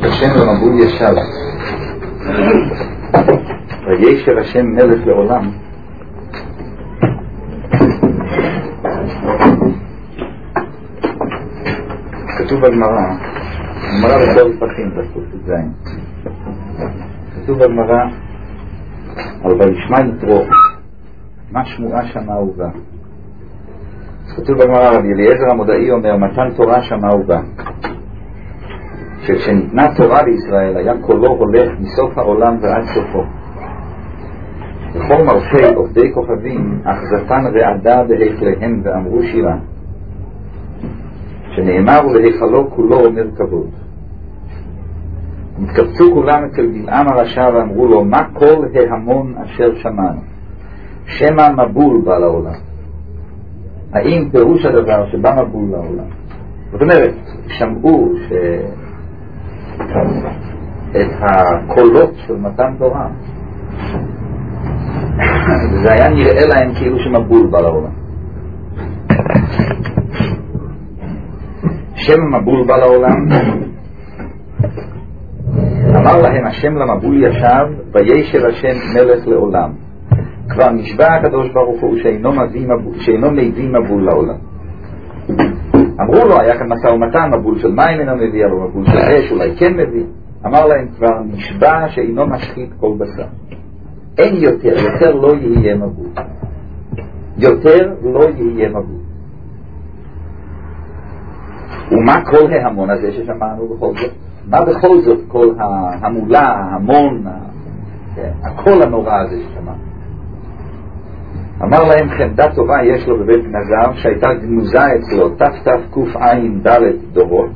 השם למבול ישב וישב השם מלך לעולם. כתוב בגמרא בדור פחים בפסוק ז', כתוב בגמרא על וישמע יתרו מה שמועה שמה ובא. כתוב בגמרא רבי אליעזר המודעי אומר מתן תורה שמה ובא, שכשניתנה תורה לישראל היה קולו הולך מסוף העולם ועד סופו. וכל מרפי עובדי כוכבים אחזתן רעדה בהיכליהם ואמרו שירה, שנאמר ולהיכלו כולו אומר כבוד. התקבצו כולם אצל בלעם הרשע ואמרו לו מה כל ההמון אשר שמענו, שמא מבול בא לעולם. האם פירוש הדבר שבא מבול לעולם? זאת אומרת, שמעו את הקולות של מתן תורה, זה היה נראה להם כאילו שמבול בא לעולם. שם מבול בא לעולם, אמר להם השם למבול ישב וישב השם מלך לעולם. כבר נשבע הקדוש ברוך הוא שאינו מביא מבול לעולם. אמרו לו היה כאן משא ומתן, מבול של מים אינו מביא, אבל מבול של אש אולי כן מביא. אמר להם כבר נשבע שאינו משחית כל בשר. אין יותר לא יהיה מבול, יותר לא יהיה מבול. ומה כל ההמון הזה ששמענו בכל זאת? מה בכל זאת כל ההמולה, ההמון, הקול הנורא הזה ששמענו? אמר להם חמדה טובה יש לו בבית נזר שהייתה גנוזה אצלו תק"ע דורות,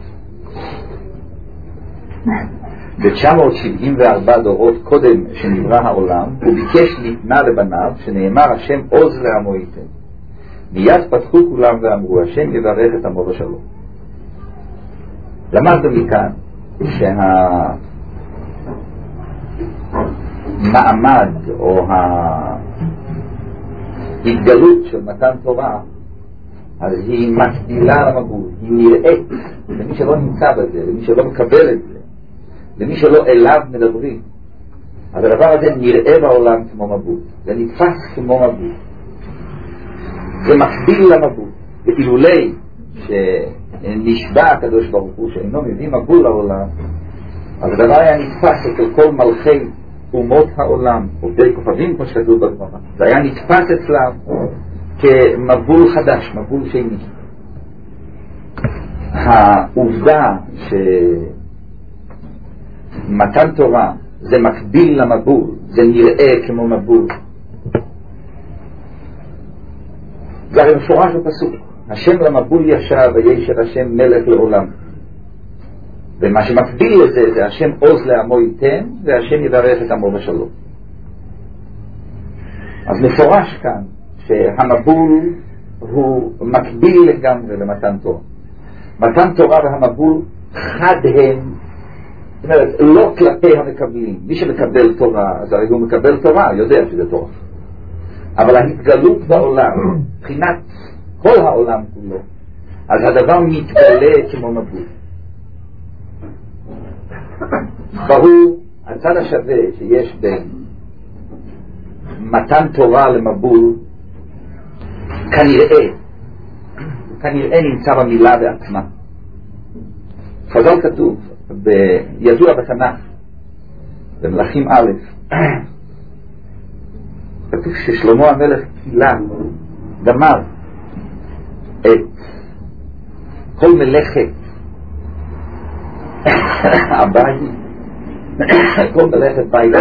ב-974 דורות קודם שנברא העולם. הוא ביקש ניתנה לבניו שנאמר השם עוז לעמו ייתן. מיד פתחו כולם ואמרו השם יברך את עמו בשלום. למדנו מכאן שהמעמד או ההתגלות של מתן תורה אז היא מקבילה למבול, היא נראית למי שלא נמצא בזה, למי שלא מקבל את זה, למי שלא אליו מדברים. אז הדבר הזה נראה בעולם כמו מבול, זה נתפס כמו מבול, זה מקביל למבול. ואילולי שנשבע הקדוש ברוך הוא שאינו מביא מבול לעולם, אז הדבר היה נתפס אצל כל מלכי אומות העולם, עובדי כוכבים כמו שכתוב בגמרא, זה היה נתפס אצלם כמבול חדש, מבול שני. העובדה שמתן תורה זה מקביל למבול, זה נראה כמו מבול, זה הרי מפורש בפסוק השם למבול ישב וישב השם מלך לעולם. ומה שמקביל לזה זה השם עוז לעמו ייתן והשם יברך את עמו בשלום. אז מפורש כאן שהמבול הוא מקביל לגמרי למתן תורה. מתן תורה והמבול חד הם, זאת אומרת לא כלפי המקבלים. מי שמקבל תורה אז הרי הוא מקבל תורה, יודע שזה תורה, אבל ההתגלות בעולם מבחינת כל העולם כולו, אז הדבר מתגלה כמו מבול. ברור הצד השווה שיש בין מתן תורה למבול כנראה נמצא במילה בעצמה. חז"ל כתוב ידוע בתנ"ך במלכים א' כתוב ששלמה המלך קילה גמר את כל מלאכת הבית, כל מלאכת בית.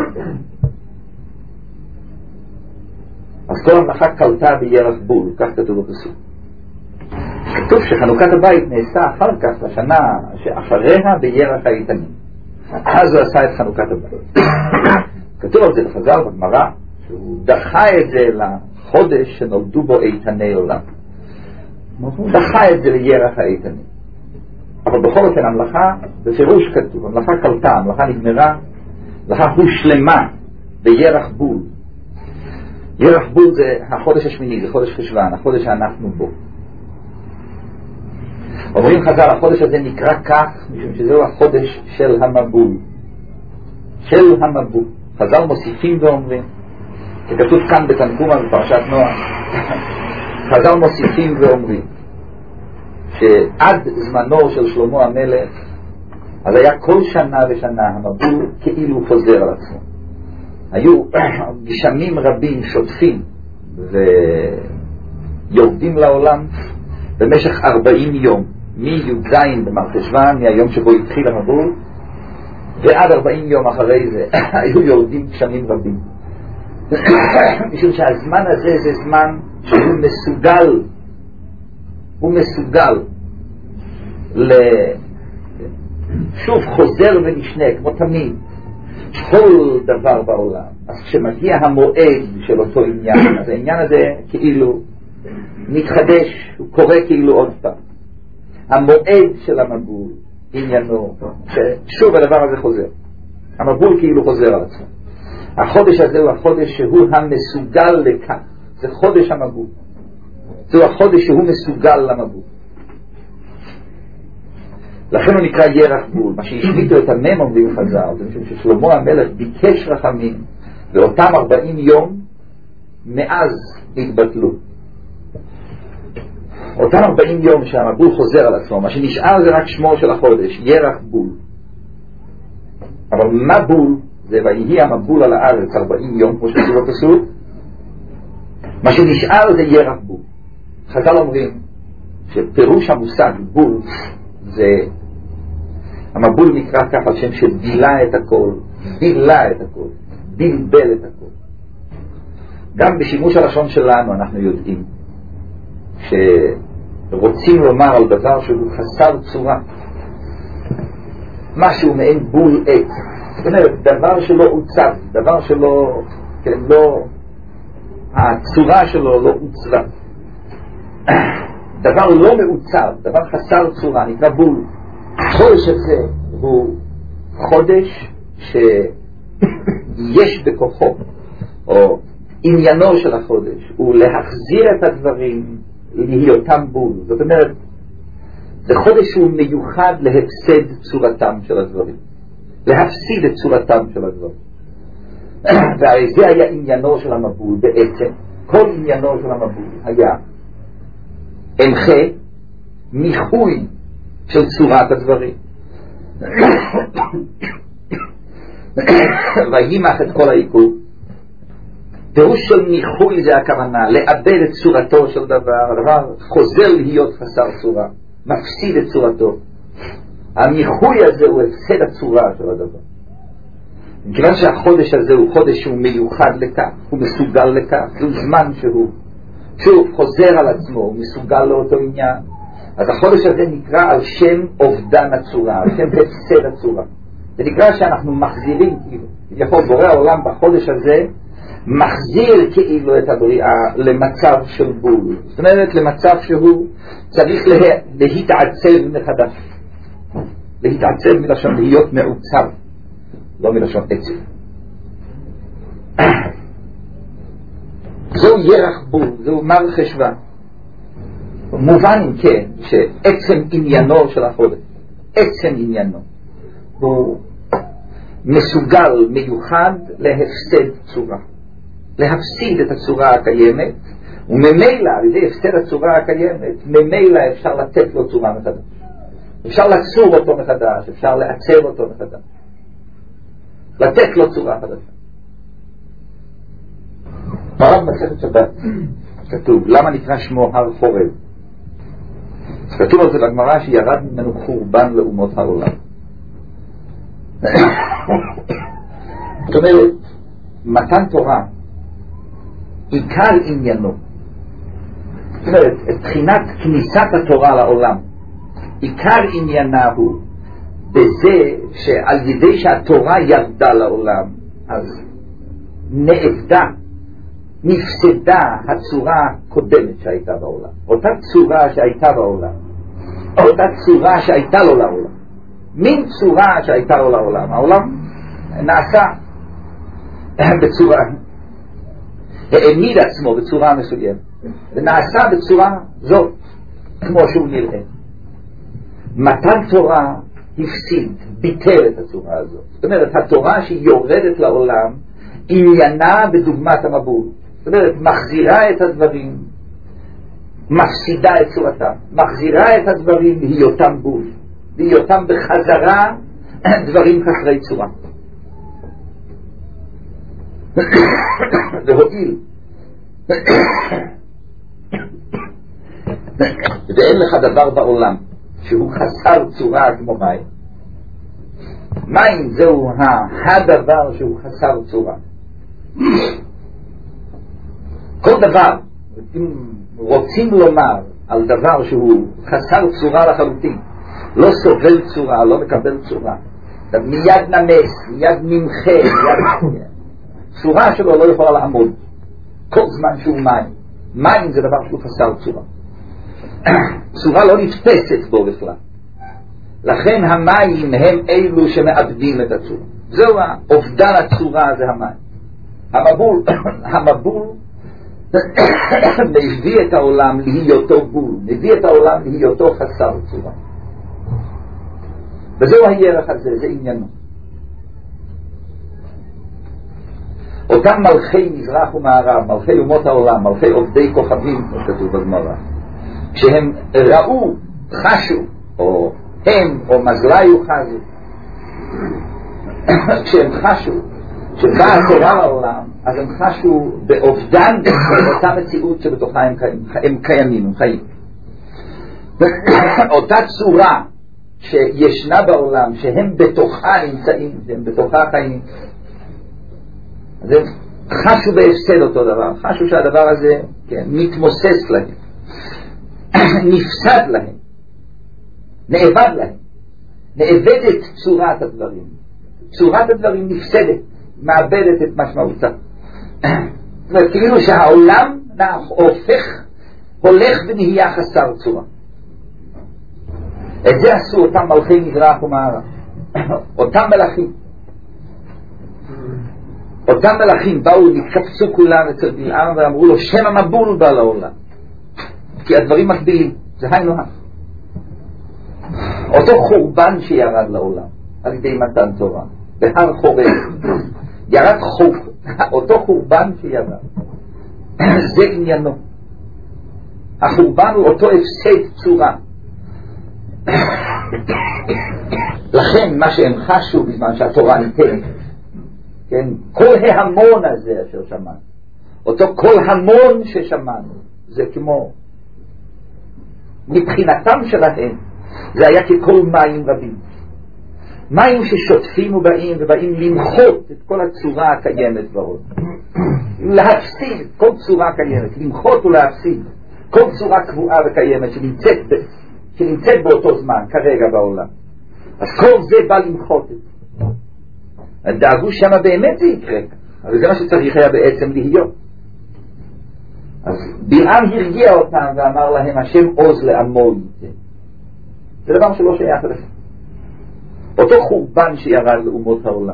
אז כל המלאכה קלטה בירח בול, כך כתוב בפסוק. כתוב שחנוכת הבית נעשה אחר כך לשנה שאחריה בירח האיתנים, אז הוא עשה את חנוכת הבית. כתוב על זה בחז"ל בגמרא שהוא דחה את זה לחודש שנולדו בו איתני עולם, הוא דחה את זה לירח האיתנים. אבל בכל אופן המלאכה בפירוש כתוב, המלאכה קלטה, המלאכה נגמרה, המלאכה הושלמה בירח בול. ירח בול זה החודש השמיני, זה חודש חשוון, החודש שאנחנו בו. אומרים חז"ל, החודש הזה נקרא כך משום שזהו החודש של המבול. של המבול. חז"ל מוסיפים ואומרים, ככתוב כאן בתנקומה בפרשת נוח, חז"ל מוסיפים ואומרים שעד זמנו של שלמה המלך אז היה כל שנה ושנה המבול כאילו חוזר על עצמו. היו גשמים רבים שוטפים ויורדים לעולם במשך 40 יום, מי"ז במרחשוון, מהיום שבו התחיל המבול, ועד 40 יום אחרי זה היו יורדים גשמים רבים. משום שהזמן הזה זה זמן שהוא מסוגל, הוא מסוגל שוב חוזר ונשנה כמו תמיד כל דבר בעולם. אז כשמגיע המועד של אותו עניין, אז העניין הזה כאילו מתחדש, הוא קורה כאילו עוד פעם. המועד של המבול עניינו ששוב הדבר הזה חוזר, המבול כאילו חוזר על עצמו. החודש הזה הוא החודש שהוא המסוגל לכך, זה חודש המבול, זהו החודש שהוא מסוגל למבול, לכן הוא נקרא ירח בול. מה שהשמיטו את המם אומרים חז"ל, זה משום ששלמה המלך ביקש רחמים ואותם 40 יום מאז התבטלו. אותם 40 יום שהמבול חוזר על עצמו, מה שנשאר זה רק שמו של החודש, ירח בול. אבל מה בול? זה ויהי המבול על הארץ 40 יום, כמו שכתוב בפסוק. מה שנשאר זה ירח בול. חז"ל אומרים שפירוש המושג בול זה, המבול נקרא ככה על שם שבילה את הכל, בילה את הכל, בלבל את הכל. גם בשימוש הלשון שלנו אנחנו יודעים שרוצים לומר על דבר שהוא חסר צורה, משהו מעין בול עת, זאת אומרת דבר שלא עוצב, דבר שלא, כן, לא, הצורה שלו לא עוצבה, דבר לא מעוצב, דבר חסר צורה, נקרא בול. החודש הזה הוא חודש שיש בכוחו, או עניינו של החודש הוא להחזיר את הדברים להיותם בול. זאת אומרת, זה חודש שהוא מיוחד להפסד צורתם של הדברים, להפסיד את צורתם של הדברים. והרי זה היה עניינו של המבול. בעצם כל עניינו של המבול היה אמחה, מיחוי של צורת הדברים. וימח את כל העיכוב. פירוש של מיחוי זה הכוונה לאבד את צורתו של דבר, הדבר חוזר להיות חסר צורה, מפסיד את צורתו. המיחוי הזה הוא הפסד הצורה של הדבר. מכיוון שהחודש הזה הוא חודש שהוא מיוחד לכך, הוא מסוגל לכך, זהו זמן שהוא שוב חוזר על עצמו, הוא מסוגל לאותו עניין, אז החודש הזה נקרא על שם אובדן הצורה, על שם הפסד הצורה. זה נקרא שאנחנו מחזירים, יכול בורא העולם בחודש הזה מחזיר כאילו את הבריאה למצב של בול, זאת אומרת למצב שהוא צריך להתעצב מחדש. להתעצב מלשון להיות מעוצב, לא מלשון עצב. זהו ירח בול, זהו מר חשבה. מובן כן שעצם עניינו של החודש, עצם עניינו הוא מסוגל מיוחד להפסד צורה, להפסיד את הצורה הקיימת, וממילא על ידי הפסד הצורה הקיימת ממילא אפשר לתת לו צורה מחדש, אפשר לצור אותו מחדש, אפשר לעצב אותו מחדש, לתת לו צורה חדשה. ברב מסכת שבת כתוב למה נקרא שמו הר חורב. כתוב על זה בגמרא שירד ממנו חורבן לאומות העולם. זאת אומרת, מתן תורה עיקר עניינו, זאת אומרת, את בחינת כניסת התורה לעולם, עיקר עניינה הוא בזה שעל ידי שהתורה ירדה לעולם אז נאבדה, נפסדה הצורה הקודמת שהייתה בעולם, אותה צורה שהייתה בעולם, אותה צורה שהייתה לו לעולם, מין צורה שהייתה לו לעולם. העולם נעשה בצורה, העמיד עצמו בצורה מסוימת ונעשה בצורה זאת כמו שהוא נראה. מתן תורה הפסיד, ביטל את הצורה הזאת. זאת אומרת, התורה שהיא יורדת לעולם עניינה בדוגמת המבול. זאת אומרת, מחזירה את הדברים, מפסידה את צורתם, מחזירה את הדברים להיותם בול, להיותם בחזרה דברים חסרי צורה. והועיל ואין לך דבר בעולם שהוא חסר צורה כמו מים. מים זהו הדבר שהוא חסר צורה. כל דבר, אם רוצים לומר על דבר שהוא חסר צורה לחלוטין, לא סובל צורה, לא מקבל צורה, מיד נמס, מיד נמחה, מיד צורה שלו לא יכולה לעמוד כל זמן שהוא מים. מים זה דבר שהוא חסר צורה. צורה לא נתפסת בו בכלל. לכן המים הם אלו שמאבדים את הצורה. זהו אובדן הצורה, זה המים. המבול מביא את העולם להיותו בול, מביא את העולם להיותו חסר צורה. וזהו הירח הזה, זה עניינו. אותם מלכי מזרח ומערב, מלכי אומות העולם, מלכי עובדי כוכבים, כמו כתוב בגמרא, כשהם ראו, חשו, או הם או מזליו חזו, כשהם חשו שבאה התורה לעולם, אז הם חשו באובדן אותה מציאות שבתוכה הם קיימים, הם חיים. אותה צורה שישנה בעולם, שהם בתוכה נמצאים, שהם בתוכה חיים, אז הם חשו בהפסד אותו דבר, חשו שהדבר הזה מתמוסס להם, נפסד להם, נאבד להם, נאבדת צורת הדברים. צורת הדברים נפסדת, מאבדת את משמעותה. זאת אומרת, כאילו שהעולם הולך ונהיה חסר צורה. את זה עשו אותם מלכי מזרח ומערב, אותם מלכים. אותם מלכים באו, נתקפצו כולם אצל בלעם ואמרו לו, שם המבול בא לעולם, כי הדברים מקבילים, זה היינו הך. אותו חורבן שירד לעולם על ידי מתן תורה בהר חורב, ירד אותו חורבן שירד, זה עניינו. החורבן הוא אותו הפסד צורה. לכן מה שהם חשו בזמן שהתורה ניתנת, כן, כל ההמון הזה אשר שמענו, אותו כל המון ששמענו, זה כמו מבחינתם שלהם זה היה ככל מים רבים, מים ששוטפים ובאים למחות את כל הצורה הקיימת בעולם, להפסיד כל צורה קיימת, למחות ולהפסיד כל צורה קבועה וקיימת שנמצאת באותו זמן כרגע בעולם. אז כל זה בא למחות את זה. דאגו שמה באמת זה יקרה, אבל זה מה שצריך היה בעצם להיות. אז בלעם הרגיע אותם ואמר להם, השם עוז לעמו זה. זה דבר שלא שייך לכם. אותו חורבן שירד לאומות העולם,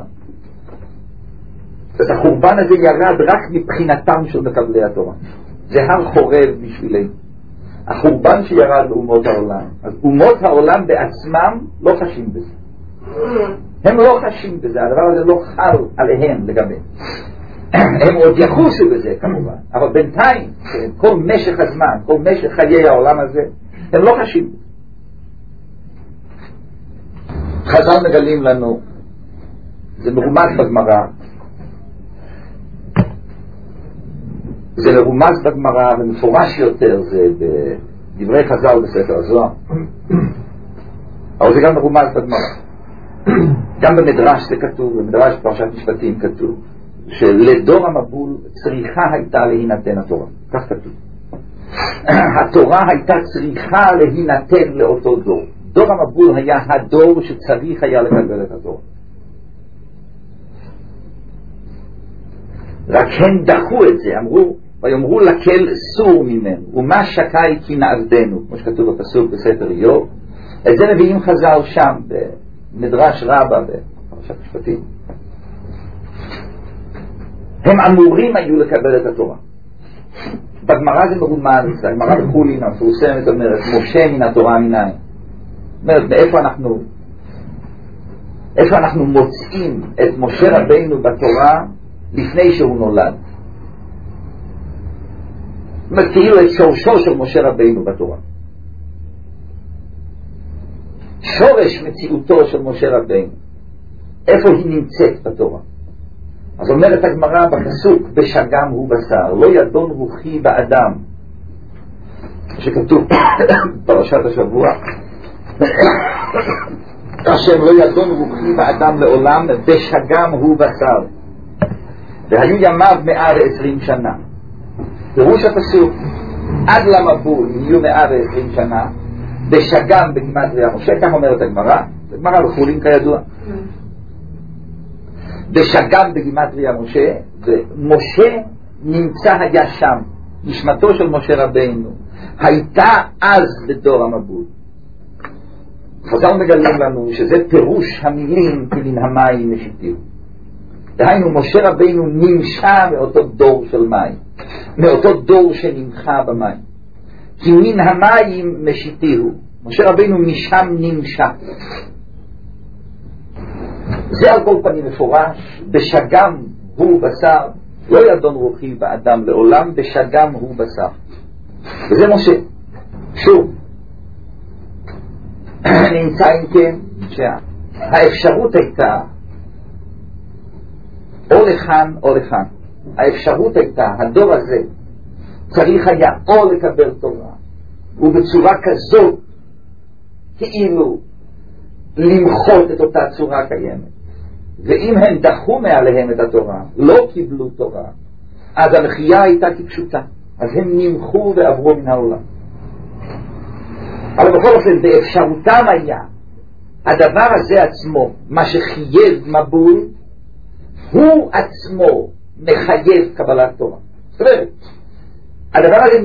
את החורבן הזה ירד רק מבחינתם של מקבלי התורה. זה הר חורב בשבילנו, החורבן שירד לאומות העולם. אז אומות העולם בעצמם לא חשים בזה, הם לא חשים בזה, הדבר הזה לא חל עליהם לגבי. הם עוד יחושו בזה כמובן, אבל בינתיים כל משך הזמן, כל משך חיי העולם הזה, הם לא חשים בזה. חז"ל מגלים לנו, זה מרומז בגמרא, זה מרומז בגמרא ומפורש יותר, זה בדברי חז"ל בספר הזוהר, אבל זה גם מרומז בגמרא. גם במדרש זה כתוב, במדרש פרשת משפטים כתוב, שלדור המבול צריכה הייתה להינתן התורה, כך כתוב. התורה הייתה צריכה להינתן לאותו דור. דור המבול היה הדור שצריך היה לקבל את התורה. רק הם דחו את זה, אמרו, ויאמרו לקל סור ממנו, ומה שקי כי נעבדנו, כמו שכתוב בפסוק בספר איוב. את זה מביאים חז"ל שם במדרש רבה בפרשת משפטים. הם אמורים היו לקבל את התורה. בגמרא זה מרומז, הגמרא בחולין המפורסמת אומרת, משה מן התורה מנין. אומרת, איפה אנחנו מוצאים את משה רבינו בתורה לפני שהוא נולד. זאת אומרת, כאילו את שורשו של משה רבינו בתורה. שורש מציאותו של משה רבינו, איפה היא נמצאת בתורה. אז אומרת הגמרא בפסוק, בשגם הוא בשר, לא ידון רוחי באדם, שכתוב פרשת השבוע, השם לא ידון רוחי באדם לעולם, בשגם הוא בשר, והיו ימיו 120 שנה. פירוש הפסוק, עד למבול יהיו 120 שנה, בשגם בגימטריה משה, כך אומרת הגמרא, הגמרא בחולין כידוע, בשגם בגימטריה משה, ומשה נמצא היה שם, נשמתו של משה רבינו הייתה אז בדור המבול. חז"ל מגלים לנו שזה פירוש המילים כי מן המים משיתיהו. דהיינו, משה רבינו נמשה מאותו דור של מים, מאותו דור שנמחה במים, כי מן המים משיתיהו. משה רבינו משם נמשה. זה על כל פנים מפורש, בשגם הוא בשר, לא ידון רוחי באדם לעולם, בשגם הוא בשר. וזה משה. שוב, נמצא אם כן שהאפשרות הייתה או לכאן או לכאן. האפשרות הייתה, הדור הזה צריך היה או לקבל תורה ובצורה כזאת כאילו למחות את אותה צורה קיימת, ואם הם דחו מעליהם את התורה, לא קיבלו תורה, אז המחייה הייתה כפשוטה, אז הם נמחו ועברו מן העולם. אבל בכל אופן באפשרותם היה הדבר הזה עצמו, מה שחייב מבול, הוא עצמו מחייב קבלת תורה. זאת אומרת, הדבר הזה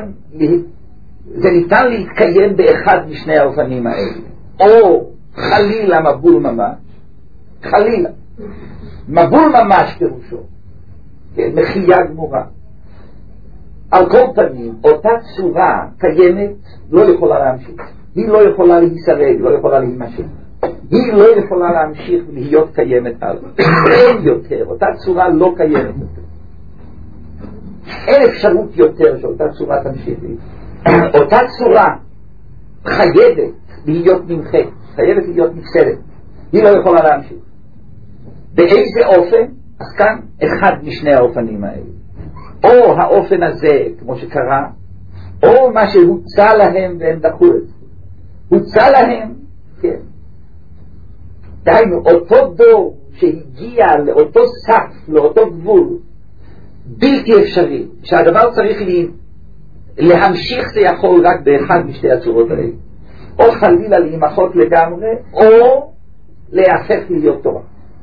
ניתן להתקיים באחד משני האופנים האלה, או חלילה מבול ממש, חלילה מבול ממש פירושו מחייה גמורה. על כל פנים אותה צורה קיימת לא יכולה להמשיך, היא לא יכולה להישרד, לא יכולה להימשך, היא לא יכולה להמשיך להיות קיימת הלאה. אין יותר, אותה צורה לא קיימת יותר, אין אפשרות יותר שאותה צורה תמשיך. אותה צורה חייבת להיות נמחית, חייבת להיות נפסדת, היא לא יכולה להמשיך. באיזה אופן? אז כאן אחד משני האופנים האלה, או האופן הזה כמו שקרה, או מה שהוצא להם והם דחו את זה. הוצא להם, כן, דהיינו אותו דור שהגיע לאותו סף, לאותו גבול בלתי אפשרי, שהדבר צריך להמשיך, זה יכול רק באחד משתי הצורות האלה, או חלילה להימחות לגמרי, או להפך להיות תורה.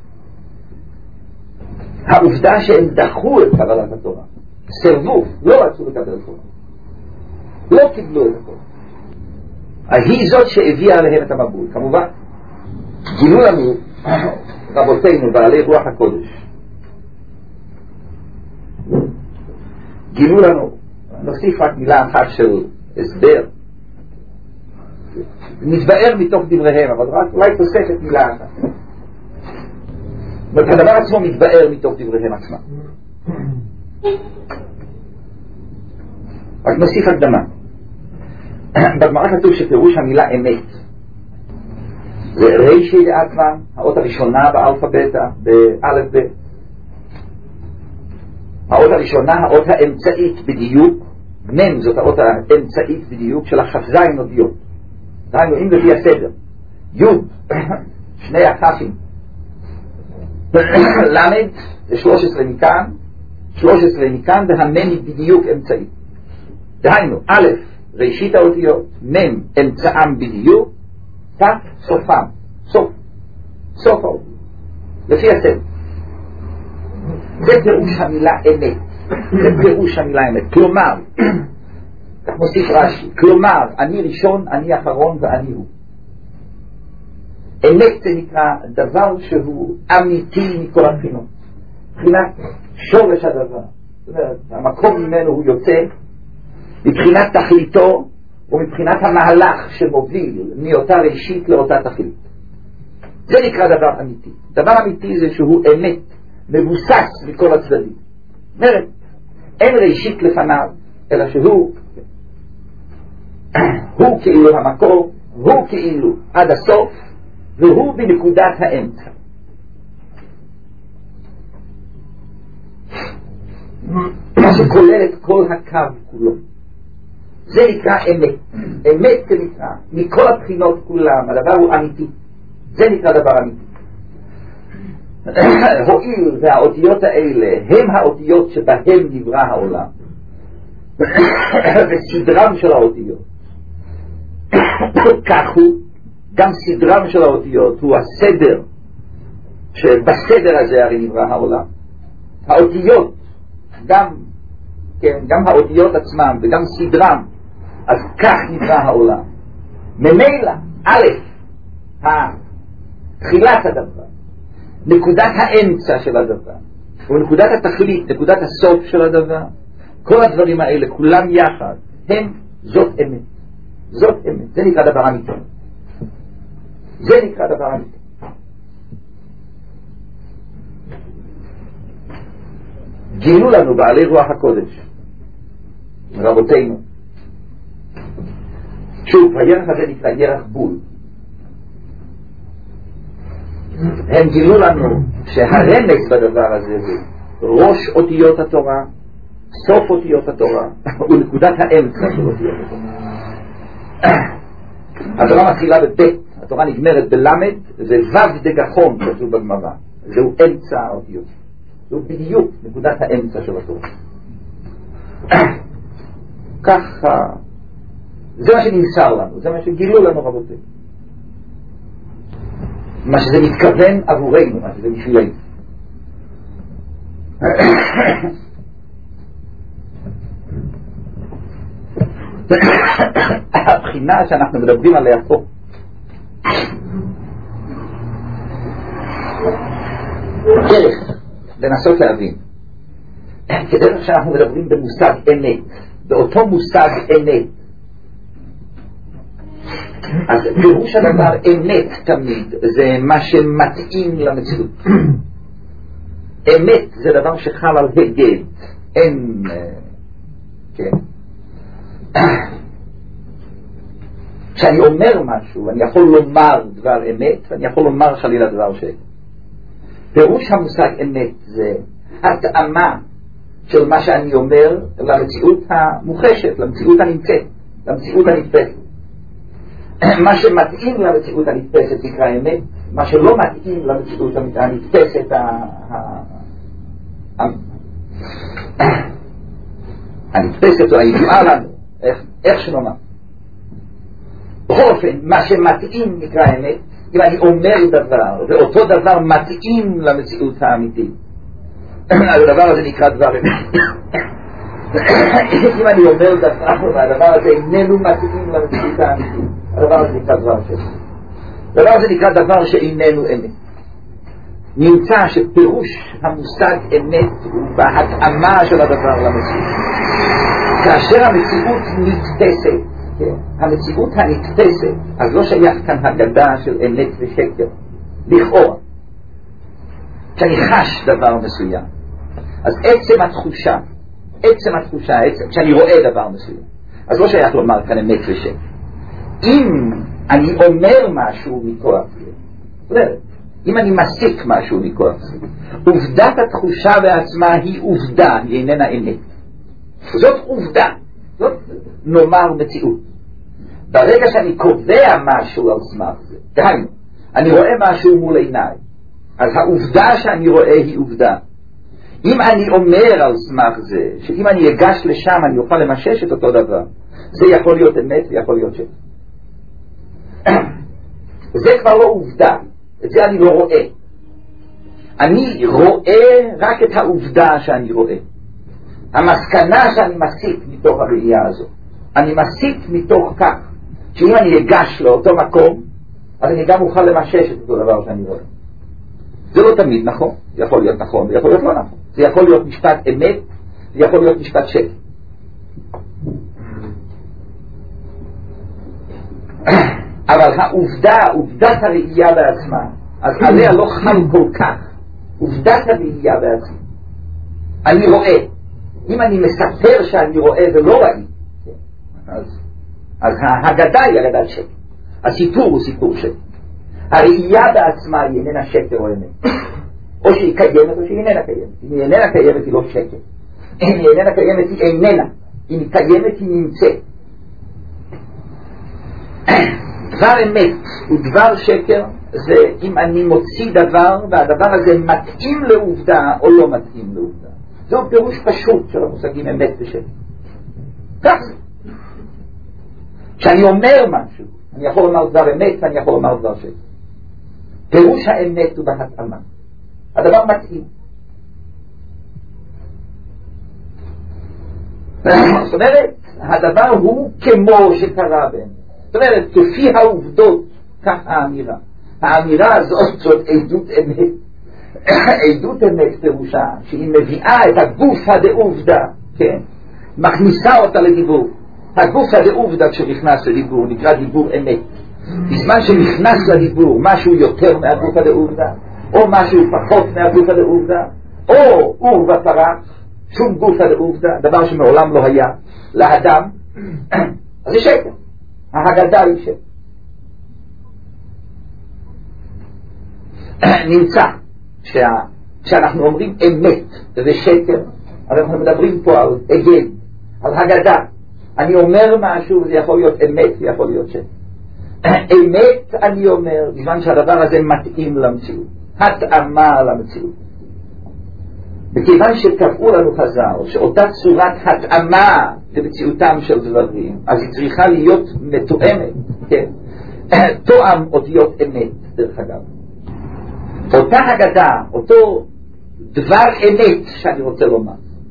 העובדה שהם דחו את קבלת התורה, סרבו, לא רצו לקבל תורה, לא קיבלו את התורה, אז היא זאת שהביאה עליהם את המבול. כמובן גילו לנו רבותינו בעלי רוח הקודש, גילו לנו, נוסיף רק מילה אחת של הסבר, נתבאר מתוך דבריהם, אבל רק אולי תוספת מילה אחת. הדבר עצמו מתבאר מתוך דבריהם עצמם. רק נוסיף הקדמה. בגמרא כתוב שפירוש המילה אמת זה רישי לעצמם, האות הראשונה באלפבית, באלף בית, האות הראשונה, האות האמצעית בדיוק, מם זאת האות האמצעית בדיוק של הכ"ז אותיות, דהיינו אם לפי הסדר יוד שני הכ"פים, למד זה 13 מכאן, 13 מכאן, והמם היא בדיוק אמצעית. דהיינו א' ראשית האותיות, מם אמצעם בדיוק, ת' סופם, סוף האותיות לפי הסדר. זה פירוש המילה אמת, זה פירוש המילה אמת. כלומר, כך מוסיף רש"י, כלומר אני ראשון, אני אחרון ואני הוא. אמת זה נקרא דבר שהוא אמיתי מכל הבחינות, מבחינת שורש הדבר, זאת אומרת המקום ממנו הוא יוצא, מבחינת תכליתו ומבחינת המהלך שמוביל מאותה ראשית לאותה תכלית. זה נקרא דבר אמיתי. דבר אמיתי זה שהוא אמת, מבוסס מכל הצדדים. אומרת, אין ראשית לפניו, אלא שהוא הוא כאילו המקור, הוא כאילו עד הסוף, והוא בנקודת האמצע. מה שכולל את כל הקו כולו. זה נקרא אמת. אמת זה נקרא, מכל הבחינות כולם, הדבר הוא אמיתי. זה נקרא דבר אמיתי. הואיל והאותיות האלה הם האותיות שבהם נברא העולם, וסדרם של האותיות, כך הוא, גם סדרם של האותיות הוא הסדר, שבסדר הזה הרי נברא העולם. האותיות, גם האותיות עצמם וגם סדרם, אז כך נברא העולם. ממילא, א', תחילת הדבר, נקודת האמצע של הדבר, ונקודת התכלית, נקודת הסוף של הדבר, כל הדברים האלה, כולם יחד, הם זאת אמת. זאת אמת. זה נקרא דבר אמיתי. זה נקרא דבר אמיתי. גילו לנו בעלי רוח הקודש, רבותינו. שוב, הירח הזה נקרא ירח בול. הם גילו לנו שהרמז בדבר הזה הוא ראש אותיות התורה, סוף אותיות התורה, ונקודת האמצע של אותיות התורה. התורה מתחילה בבית, התורה נגמרת בלמד, ווו דגחון כתוב בגמרא. זהו אמצע האותיות. זהו בדיוק נקודת האמצע של התורה. ככה, זה מה שנמסר לנו, זה מה שגילו לנו רבותינו. מה שזה מתכוון עבורנו, מה שזה בשבילנו. הבחינה שאנחנו מדברים עליה פה, דרך לנסות להבין, כדרך שאנחנו מדברים במושג אמת, באותו מושג אמת, אז פירוש הדבר אמת תמיד זה מה שמתאים למציאות. אמת זה דבר שחל על הגד, אין, כן. כשאני אומר משהו, אני יכול לומר דבר אמת, ואני יכול לומר חלילה דבר שקר. פירוש המושג אמת זה התאמה של מה שאני אומר למציאות המוחשת, למציאות הנמצאת, למציאות הנתפסת. מה שמתאים למציאות הנתפסת נקרא אמת, מה שלא מתאים למציאות הנתפסת הנתפסת או הידועה לנו, איך שנאמר. בכל אופן, מה שמתאים נקרא אמת. אם אני אומר דבר ואותו דבר מתאים למציאות האמיתית, הדבר הזה נקרא דבר אמת. אם אני אומר דבר והדבר הזה איננו מתאים למציאות האמיתית, הדבר הזה נקרא דבר שקר. הדבר הזה נקרא דבר שאיננו אמת. נמצא שפירוש המושג אמת הוא בהתאמה של הדבר למציאות. כאשר המציאות נתפסת, המציאות הנתפסת, אז לא שייך כאן הגדה של אמת ושקר, לכאורה. כשאני חש דבר מסוים, אז עצם התחושה, כשאני רואה דבר מסוים, אז לא שייך לומר כאן אמת ושקר. אם אני אומר משהו מכוח זה, אם אני מסיק משהו מכוח זה, עובדת התחושה בעצמה היא עובדה, היא איננה אמת. זאת עובדה, זאת נאמר מציאות. ברגע שאני קובע משהו על סמך זה, דהיינו, אני רואה משהו מול עיניי, אז העובדה שאני רואה היא עובדה. אם אני אומר על סמך זה, שאם אני אגש לשם אני אוכל למשש את אותו דבר, זה יכול להיות אמת ויכול להיות שקר. זה כבר לא עובדה, את זה אני לא רואה. אני רואה רק את העובדה שאני רואה. המסקנה שאני מסיק מתוך הראייה הזו, אני מסיק מתוך כך שאם אני אגש לאותו מקום, אז אני גם אוכל למשש את אותו דבר שאני רואה. זה לא תמיד נכון, זה יכול להיות נכון ויכול להיות לא נכון. זה יכול להיות משפט אמת, זה יכול להיות משפט שקר. אבל העובדה, עובדת הראייה בעצמה, אז עליה לא חל כל כך. עובדת הראייה בעצמה. אני רואה. אם אני מספר שאני רואה ולא ראיתי, אז ההגדה היא אגדת שקר. הסיפור הוא סיפור שקר. הראייה בעצמה היא איננה שקר או אמת. או שהיא קיימת או שהיא איננה קיימת. אם היא איננה קיימת היא לא שקר. אם היא איננה קיימת היא איננה. אם היא קיימת היא נמצאת. דבר אמת ודבר שקר זה אם אני מוציא דבר והדבר הזה מתאים לעובדה או לא מתאים לעובדה. זהו פירוש פשוט של המושגים אמת ושקר. כך זה. כשאני אומר משהו, אני יכול לומר דבר אמת ואני יכול לומר דבר שקר. פירוש האמת הוא בהתאמה. הדבר מתאים. זאת אומרת, הדבר הוא כמו שקרה באמת. זאת אומרת, כפי העובדות, כך האמירה. האמירה הזאת זאת עדות אמת. עדות אמת פירושה שהיא מביאה את הגוף הדעובדה, כן? מכניסה אותה לדיבור. הגוף הדעובדה כשנכנס לדיבור נקרא דיבור אמת. בזמן שנכנס לדיבור משהו יותר מהגוף הדעובדה, או משהו פחות מהגוף הדעובדה, או אור ופרח, שום גוף הדעובדה, דבר שמעולם לא היה לאדם, אז זה שקר. ההגדה היא שקר. נמצא כשאנחנו אומרים אמת ושקר, אבל אנחנו מדברים פה על אגד, על הגדה. אני אומר משהו וזה יכול להיות אמת ויכול להיות שקר. אמת אני אומר בזמן שהדבר הזה מתאים למציאות, התאמה למציאות. וכיוון שקבעו לנו חז"ל שאותה צורת התאמה למציאותם של דברים, אז היא צריכה להיות מתואמת, כן? תואם אותיות אמת, דרך אגב. אותה הגדה, אותו דבר אמת שאני רוצה לומר,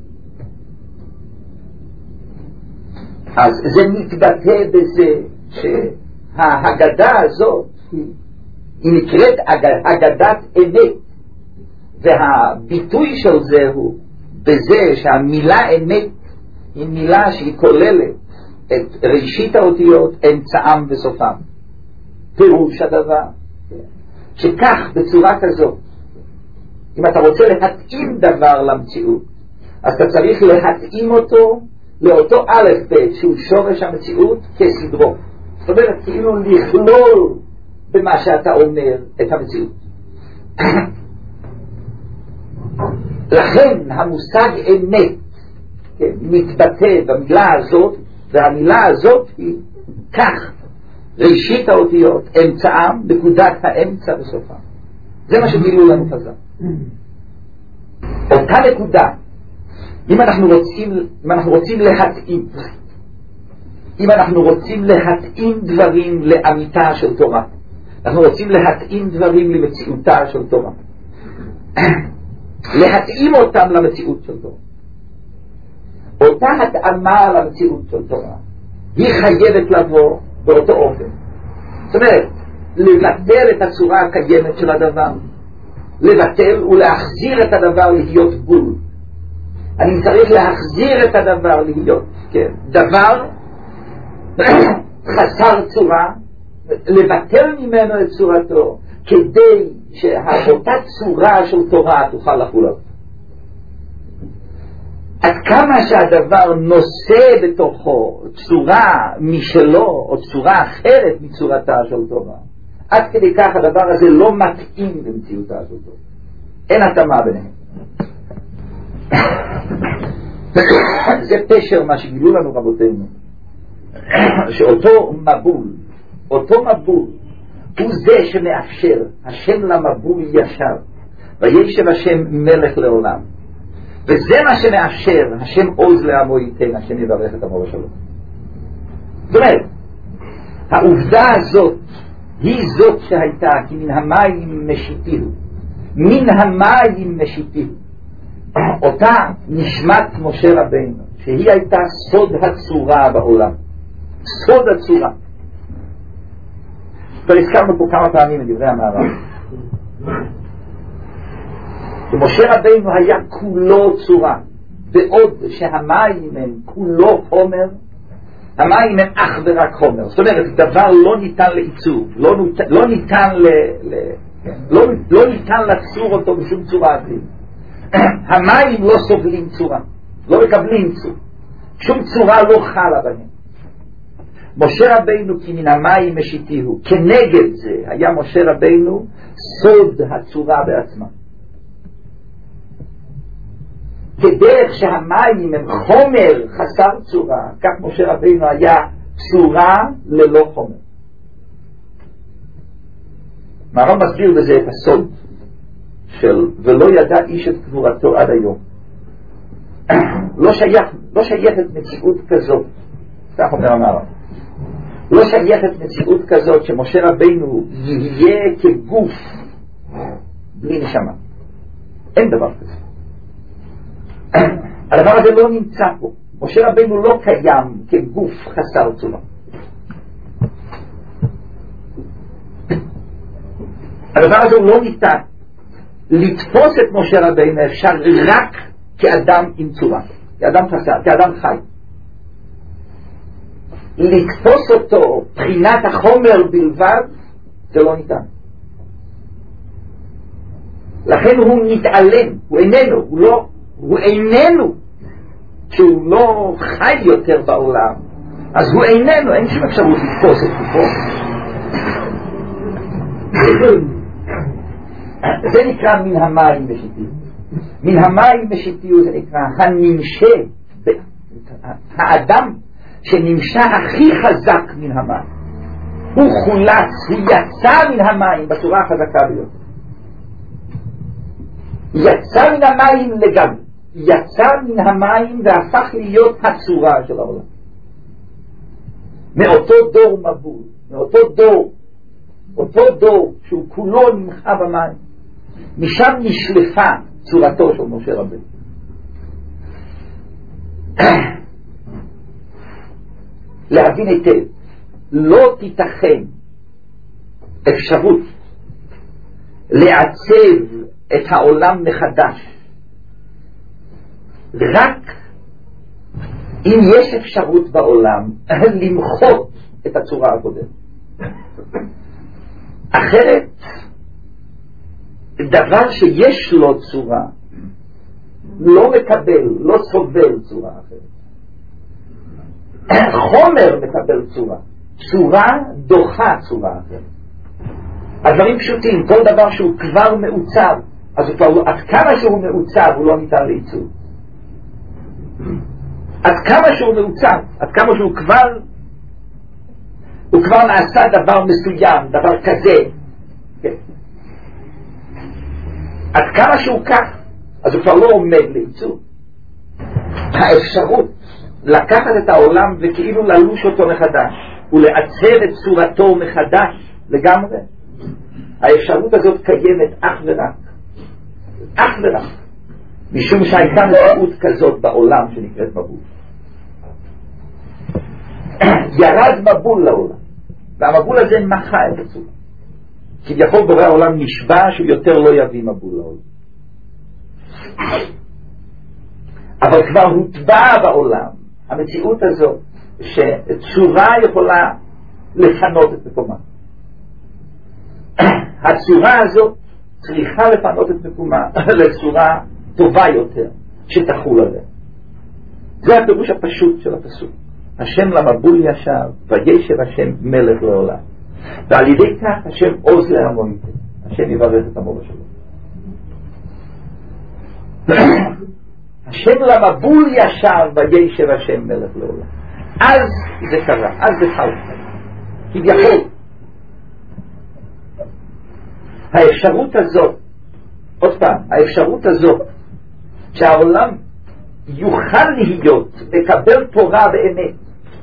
אז זה מתבטא בזה שההגדה הזאת היא נקראת הגדת אמת, והביטוי של זה הוא בזה שהמילה אמת היא מילה שהיא כוללת את ראשית האותיות, אמצעם וסופם. פירוש הדבר שכך בצורה כזאת, אם אתה רוצה להתאים דבר למציאות, אז אתה צריך להתאים אותו לאותו א' ב' שהוא שורש המציאות כסדרו. זאת אומרת, כאילו לכלול במה שאתה אומר את המציאות. לכן המושג אמת, כן, מתבטא במילה הזאת, והמילה הזאת היא כך, ראשית האותיות, אמצעם, נקודת האמצע וסופה. זה מה שגילו לנו חז"ל. אותה נקודה, אם אנחנו רוצים להתאים, אם אנחנו רוצים להתאים דברים לאמיתה של תורה, אנחנו רוצים להתאים דברים למציאותה של תורה, להתאים אותם למציאות של תורה. אותה התאמה למציאות של תורה היא חייבת לבוא באותו אופן. זאת אומרת, לבטל את הצורה הקיימת של הדבר, לבטל ולהחזיר את הדבר להיות בול. אני צריך להחזיר את הדבר להיות, כן, דבר חסר צורה, לבטל ממנו את צורתו כדי שאותה צורה של תורה תוכל לחול עליו. עד כמה שהדבר נושא בתוכו צורה משלו או צורה אחרת מצורתה של תורה, עד כדי כך הדבר הזה לא מתאים למציאותה של תורה. אין התאמה ביניהם. זה פשר מה שגילו לנו רבותינו, שאותו מבול, אותו מבול הוא זה שמאפשר, השם למבול ישר וישב השם מלך לעולם, וזה מה שמאפשר, השם עוז לעמו ייתן, השם יברך את עמו בשלום. זאת אומרת, העובדה הזאת היא זאת שהייתה, כי מן המים משיתיהו, מן המים משיתיהו, אותה נשמת משה רבינו, שהיא הייתה סוד הצורה בעולם, סוד הצורה. כבר הזכרנו פה כמה פעמים את דברי המהר"ל, שמשה רבינו היה כולו צורה, בעוד שהמים הם כולו חומר, המים הם אך ורק חומר, זאת אומרת דבר לא ניתן לעיצוב, לא ניתן לצור אותו בשום צורה אחרת. המים לא סובלים צורה, לא מקבלים צור, שום צורה לא חלה בהם. משה רבינו כי מן המים משיתיהו, כנגד זה היה משה רבינו סוד הצורה בעצמה, כדרך שהמים הם חומר חסר צורה, כך משה רבינו היה צורה ללא חומר. מהר"ם מסביר בזה את הסוד של ולא ידע איש את גבורתו עד היום. לא שייכת מציאות כזאת, כך אומר המהר"ם, לא שייכת מציאות כזאת שמשה רבינו יהיה כגוף בלי נשמה. אין דבר כזה. הדבר הזה לא נמצא פה. משה רבינו לא קיים כגוף חסר צורה. הדבר הזה הוא לא ניתן. לתפוס את משה רבינו אפשר רק כאדם עם צורה, כאדם חסר, כאדם חי. לתפוס אותו בחינת החומר בלבד זה לא ניתן. לכן הוא מתעלם, הוא איננו, שהוא לא חי יותר בעולם, אז הוא איננו, אין שום אפשרות לתפוס את גופו. זה נקרא מן המים משיתיהו. מן המים משיתיהו זה נקרא הנמשה, האדם שנמשה הכי חזק מן המים, הוא חולץ, הוא יצא מן המים בצורה החזקה ביותר. יצא מן המים לגמרי, יצא מן המים והפך להיות הצורה של העולם. מאותו דור מבול, אותו דור שהוא כולו נמחה במים, משם נשלפה צורתו של משה רבינו. להבין היטב, לא תיתכן אפשרות לעצב את העולם מחדש רק אם יש אפשרות בעולם למחות את הצורה הקודמת. אחרת דבר שיש לו צורה לא מקבל, לא סובל צורה אחרת. חומר מקבל צורה, צורה דוחה צורה אחרת. הדברים פשוטים, כל דבר שהוא כבר מעוצב, אז הוא כבר, עד כמה שהוא מעוצב הוא לא ניתן לעיצוב. עד כמה שהוא מעוצב, עד כמה שהוא כבר נעשה דבר מסוים, דבר כזה, כן. עד כמה שהוא כך, אז הוא כבר לא עומד לעיצוב. האפשרות לקחת את העולם וכאילו ללוש אותו מחדש ולעצב את צורתו מחדש לגמרי, האפשרות הזאת קיימת אך ורק משום שהייתה מציאות כזאת בעולם שנקראת מבול. ירד מבול לעולם, והמבול הזה מחה את הצורה. כביכול בורא העולם נשבע שהוא יותר לא יביא מבול לעולם, אבל כבר הוטבע בעולם המציאות הזאת שצורה יכולה לפנות את מקומה. הצורה הזאת צריכה לפנות את מקומה לצורה טובה יותר שתחול עליה. זה הפירוש הפשוט של הפסוק. השם למבול ישב וישב השם מלך לעולם, ועל ידי כך השם עוז לעמו ייתן. השם יברך את עמו בשלום. השם למבול ישב וישב השם מלך לעולם. אז זה קרה, אז זה חל. כביכול האפשרות הזאת, עוד פעם, האפשרות הזאת שהעולם יוכל להיות לקבל תורה באמת,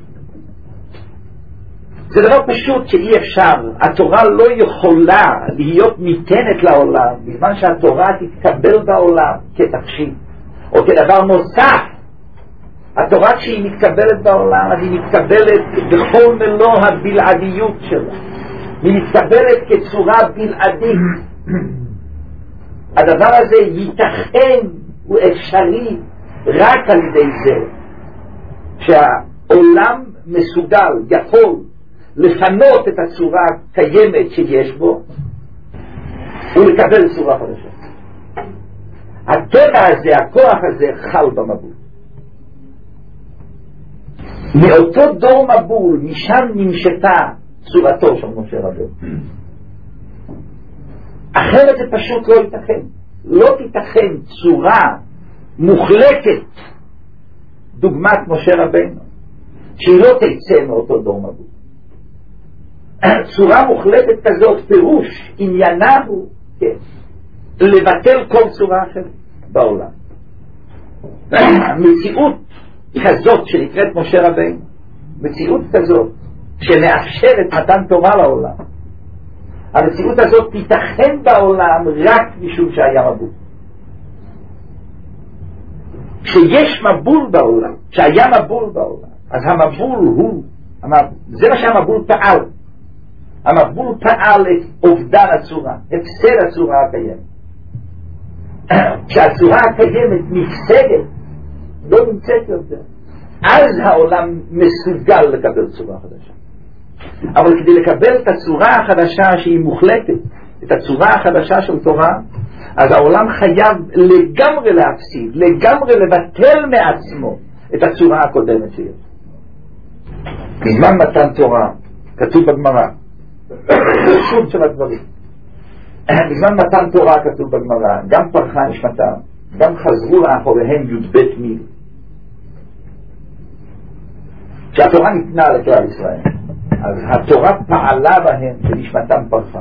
זה דבר פשוט שאי אפשר. התורה לא יכולה להיות ניתנת לעולם בזמן שהתורה תתקבל בעולם כתכשיט או כדבר נוסף. התורה כשהיא מתקבלת בעולם, אז היא מתקבלת בכל מלוא הבלעדיות שלה, היא מתקבלת כצורה בלעדית. הדבר הזה ייתכן הוא אפשרי רק על ידי זה שהעולם מסוגל, יכול לפנות את הצורה הקיימת שיש בו ולקבל צורה חדשה. הטבע הזה, הכוח הזה חל במבול. מאותו דור מבול, משם נמשתה צורתו של משה רבנו. אחרת זה פשוט לא ייתכן. לא תיתכן צורה מוחלטת דוגמת משה רבנו שהיא לא תצא מאותו דור מבול. צורה מוחלטת כזאת, פירוש עניינה הוא לבטל כל צורה אחרת בעולם. מציאות כזאת שנקראת משה רבנו, מציאות כזאת שמאפשרת מתן תורה לעולם, המציאות הזאת תיתכן בעולם רק משום שהיה מבול. כשיש מבול בעולם, כשהיה מבול בעולם, אז המבול הוא, זה מה שהמבול פעל. המבול פעל את אובדן הצורה, הפסד הצורה הקיימת. כשהצורה הקיימת נפסדת, לא נמצאת יותר, אז העולם מסוגל לקבל צורה חדשה. אבל כדי לקבל את הצורה החדשה שהיא מוחלטת, את הצורה החדשה של תורה, אז העולם חייב לגמרי להפסיד, לגמרי לבטל מעצמו את הצורה הקודמת שיש. בזמן מתן תורה, כתוב בגמרא, שוב של הדברים, בזמן מתן תורה כתוב בגמרא, גם פרחה נשמתם, גם חזרו לאחוריהם י"ב מיל. כשהתורה ניתנה לכלל ישראל, אז התורה פעלה בהם ונשמתם פרחה.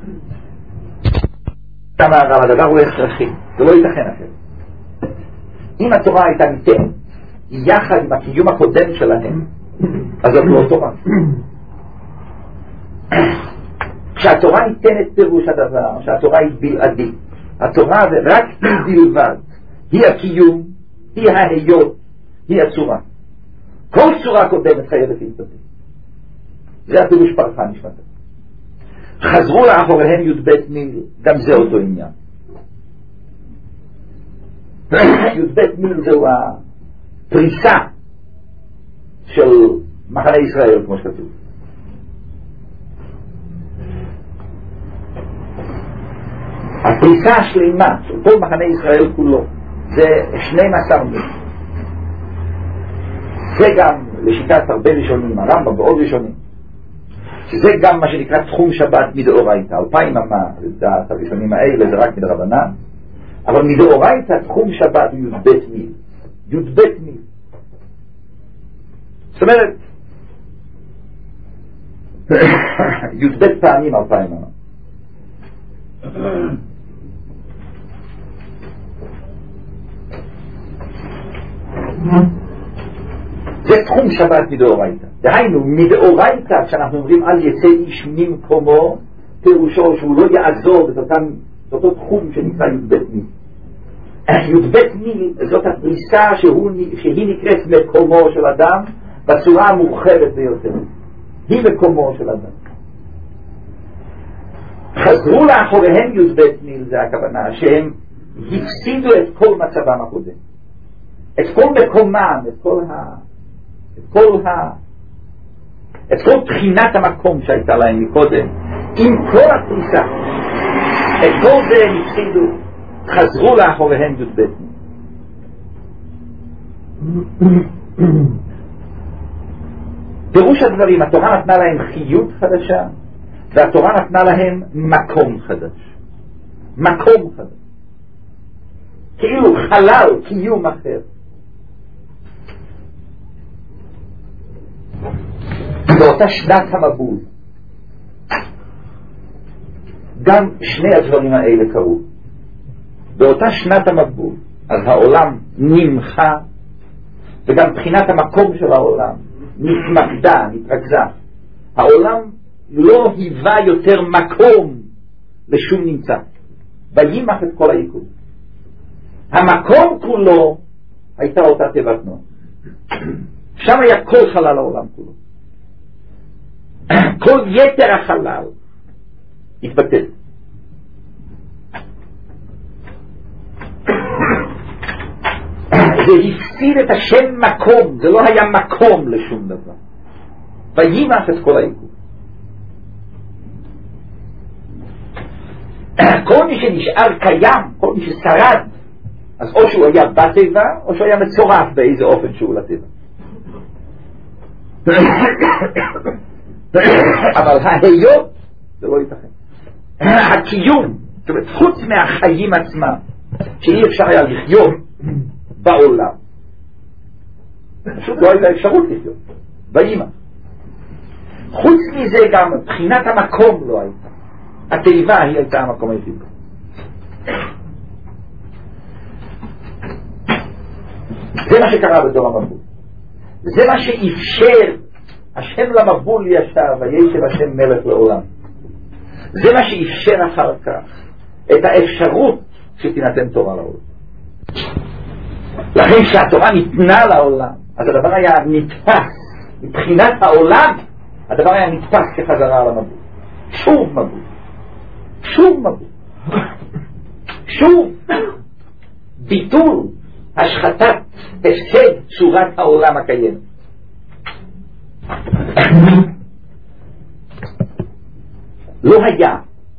הדבר הוא הכרחי, זה לא ייתכן אחרת. אם התורה הייתה ניתנת יחד עם הקיום הקודם שלהם, אז זאת לא תורה. כשהתורה ניתנת פירוש הדבר, שהתורה היא בלעדית, התורה ורק היא בלבד, היא הקיום, היא ההיות, היא הצורה. כל צורה קודמת חייבת להתבטל. זה הפירוש פרחה נשמתם. חזרו לאחוריהם י"ב מיל, גם זה אותו עניין. י"ב מיל זהו הפריסה של מחנה ישראל, כמו שכתוב. הפריסה השלימה של כל מחנה ישראל כולו זה 12 מיל. זה גם לשיטת הרבה ראשונים, הרמב"ם ועוד ראשונים, שזה גם מה שנקרא תחום שבת מדאורייתא. 2000 אמה לדעת הראשונים האלה זה רק מדרבנן, אבל מדאורייתא תחום שבת הוא י"ב מיל. י"ב מיל, זאת אומרת י"ב פעמים 2000 אמה. זה תחום שבת מדאורייתא. דהיינו, מדאורייתא, כשאנחנו אומרים אל יצא איש ממקומו, פירושו שהוא לא יעזוב את אותו תחום שנקרא י"ב מיל. י"ב מיל זאת הפריסה שהיא נקראת מקומו של אדם בצורה המורחבת ביותר. היא מקומו של אדם. חזרו לאחוריהם י"ב מיל, זה הכוונה שהם הפסידו את כל מצבם הקודם, את כל מקומם, את כל בחינת המקום שהייתה להם מקודם, עם כל הפריסה, את כל זה הם הפסידו. חזרו לאחוריהם י"ב מיל. פירוש הדברים, התורה נתנה להם חיות חדשה, והתורה נתנה להם מקום חדש. מקום חדש, כאילו חלל קיום אחר. באותה שנת המבול גם שני הדברים האלה קרו. באותה שנת המבול אז העולם נמחה, וגם בחינת המקום של העולם נתמקדה, נתרכזה. העולם לא היווה יותר מקום לשום נמצא, וימח את כל היקום. המקום כולו הייתה אותה תיבת נוח. שם היה כל חלל העולם כולו. כל יתר החלל התבטל. זה הפסיד את השם מקום, זה לא היה מקום לשום דבר. וימח את כל היקום. כל מי שנשאר קיים, כל מי ששרד, אז או שהוא היה בטבע, או שהוא היה מצורף באיזה אופן שהוא לטבע. אבל ההיות זה לא ייתכן. הקיום, זאת אומרת, חוץ מהחיים עצמם, שאי אפשר היה לחיות בעולם, פשוט לא הייתה אפשרות לחיות, וימח. חוץ מזה גם מבחינת המקום לא הייתה. התיבה היא הייתה המקום היחיד. זה מה שקרה בדור המבול. זה מה שאפשר השם למבול ישב וישב השם מלך לעולם. זה מה שאפשר אחר כך את האפשרות שתינתן תורה לעולם. לכן כשהתורה ניתנה לעולם, אז הדבר היה נתפס מבחינת העולם, הדבר היה נתפס כחזרה על המבול. שוב מבול, שוב מבול, שוב ביטול, השחתת, הפסד צורת העולם הקיים. לא היה,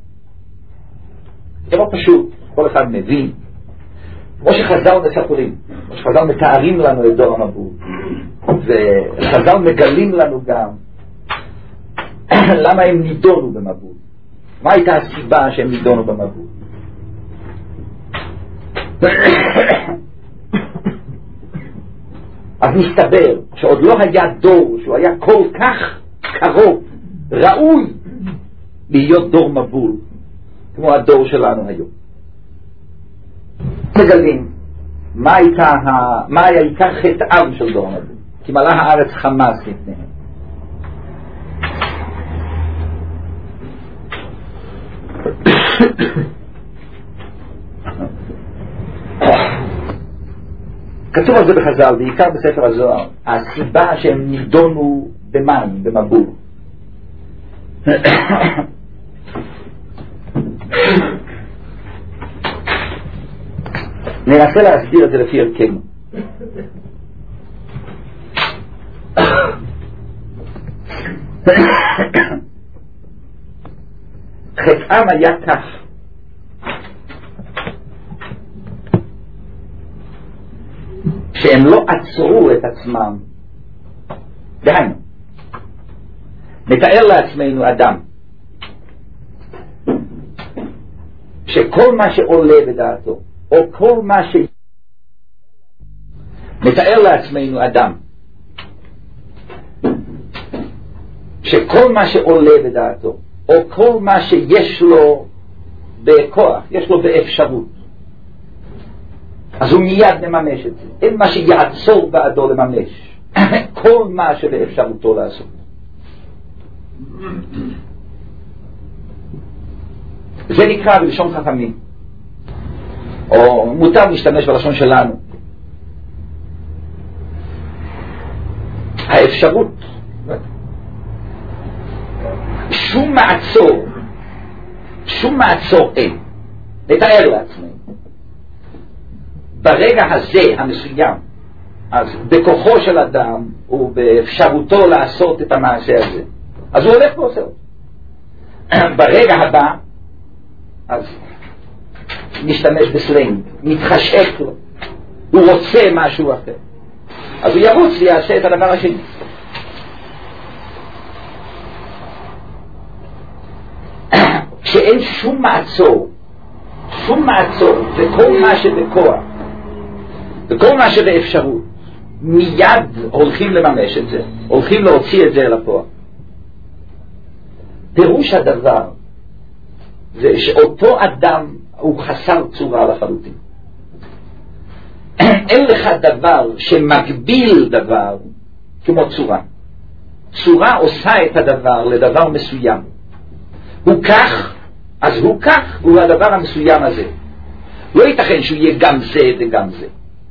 זה לא פשוט, כל אחד מבין, כמו שחז"ל מספרים, כמו שחז"ל מתארים לנו את דור המבול, וחז"ל מגלים לנו גם למה הם נידונו במבול, מה הייתה הסיבה שהם נידונו במבול. אז מסתבר שעוד לא היה דור שהוא היה כל כך קרוב, ראוי להיות דור מבול כמו הדור שלנו היום. מגלים מה היה עיקר חטאם של דור מבול, כי מלאה הארץ חמס לפניהם. כתוב על זה בחז"ל, בעיקר בספר הזוהר, הסיבה שהם נידונו במים, במבול. ננסה להסביר את זה לפי ערכנו. חטאם היה כך, שהם לא עצרו את עצמם. דהיינו, נתאר לעצמנו אדם שכל מה שעולה בדעתו, או כל מה נתאר לעצמנו אדם שכל מה שעולה בדעתו, או כל מה שיש לו בכוח, יש לו באפשרות, אז הוא מיד מממש את זה. אין מה שיעצור בעדו לממש כל מה שבאפשרותו לעשות. זה נקרא בלשון חכמים, או מותר להשתמש בלשון שלנו, האפשרות. שום מעצור אין. נתאר לעצמנו ברגע הזה המסוים, אז בכוחו של אדם ובאפשרותו לעשות את המעשה הזה, אז הוא הולך ועושה אותו. ברגע הבא אז משתמש בסלנג, מתחשק לו, הוא רוצה משהו אחר, אז הוא ירוץ ויעשה את הדבר השני. כשאין שום מעצור, וכל מה שבכוח וכל מה שבאפשרות, מיד הולכים לממש את זה, הולכים להוציא את זה אל הפועל. פירוש הדבר זה שאותו אדם הוא חסר צורה לחלוטין. אין לך דבר שמגביל דבר כמו צורה. צורה עושה את הדבר לדבר מסוים. הוא כך, אז הוא כך, הוא הדבר המסוים הזה. לא ייתכן שהוא יהיה גם זה וגם זה.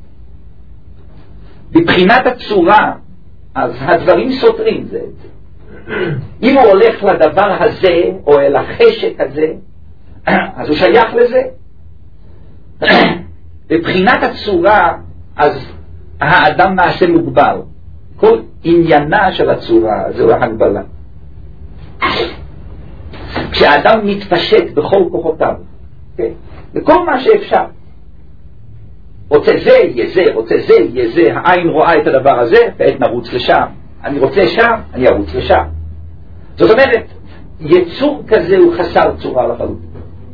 בבחינת הצורה, אז הדברים סותרים זה את זה. אם הוא הולך לדבר הזה, או אל החשק הזה, אז הוא שייך לזה. בבחינת הצורה, אז האדם מעשה מוגבל. עניינה של הצורה, זו ההגבלה. כשאדם מתפשט בכל כוחותיו, וכל מה שאפשר, רוצה זה יהיה זה, רוצה זה יהיה זה, העין רואה את הדבר הזה, ועת נרוץ לשם, אני רוצה שם, אני ארוץ לשם. זאת אומרת, יצור כזה הוא חסר צורה לחלוטין.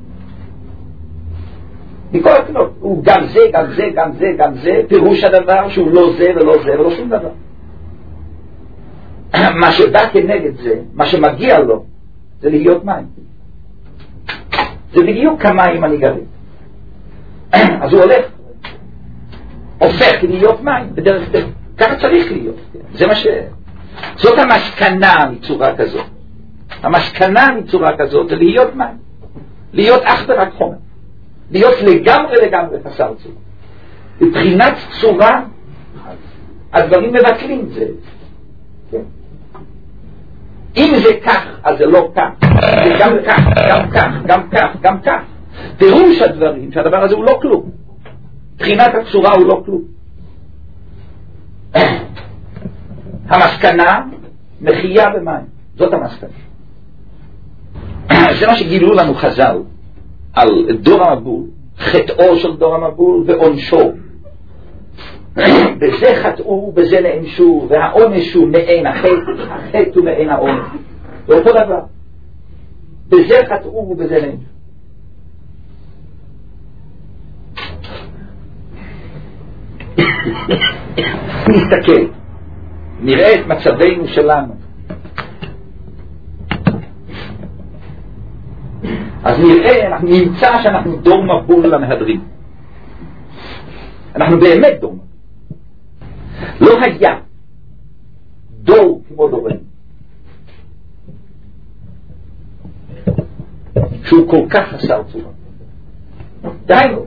מכל הכנות, הוא גם זה, גם זה, גם זה, גם זה, פירוש הדבר שהוא לא זה ולא זה ולא שום דבר. מה שבא כנגד זה, מה שמגיע לו, זה להיות מים. זה בדיוק כמים הנגרים. אז הוא הולך, הופך להיות מים בדרך כלל. ככה צריך להיות. זה מה זאת המסקנה מצורה כזאת. המסקנה מצורה כזאת זה להיות מים. להיות אך ורק חומר. להיות לגמרי חסר צורה. מבחינת צורה, הדברים מבטלים זה. כן? אם זה כך, אז זה לא כך. זה גם כך, גם כך, גם כך, גם כך. פירוש הדברים שהדבר הזה הוא לא כלום. מבחינת הצורה הוא לא כלום. המסקנה מחייה במים. זאת המסקנה. זה מה שגילו לנו חז"ל על דור המבול, חטאו של דור המבול ועונשו. בזה חטאו, בזה נענשו, והעונש הוא מעין החטא, החטא הוא מעין העונש. זה אותו דבר. בזה חטאו ובזה נענשו. נסתכל, נראה את מצבנו שלנו. אז נראה, אנחנו נמצא שאנחנו דור מבול למהדרים. אנחנו באמת דור מבול. לא היה דור כמו דורנו, שהוא כל כך חסר צורה. דיינו,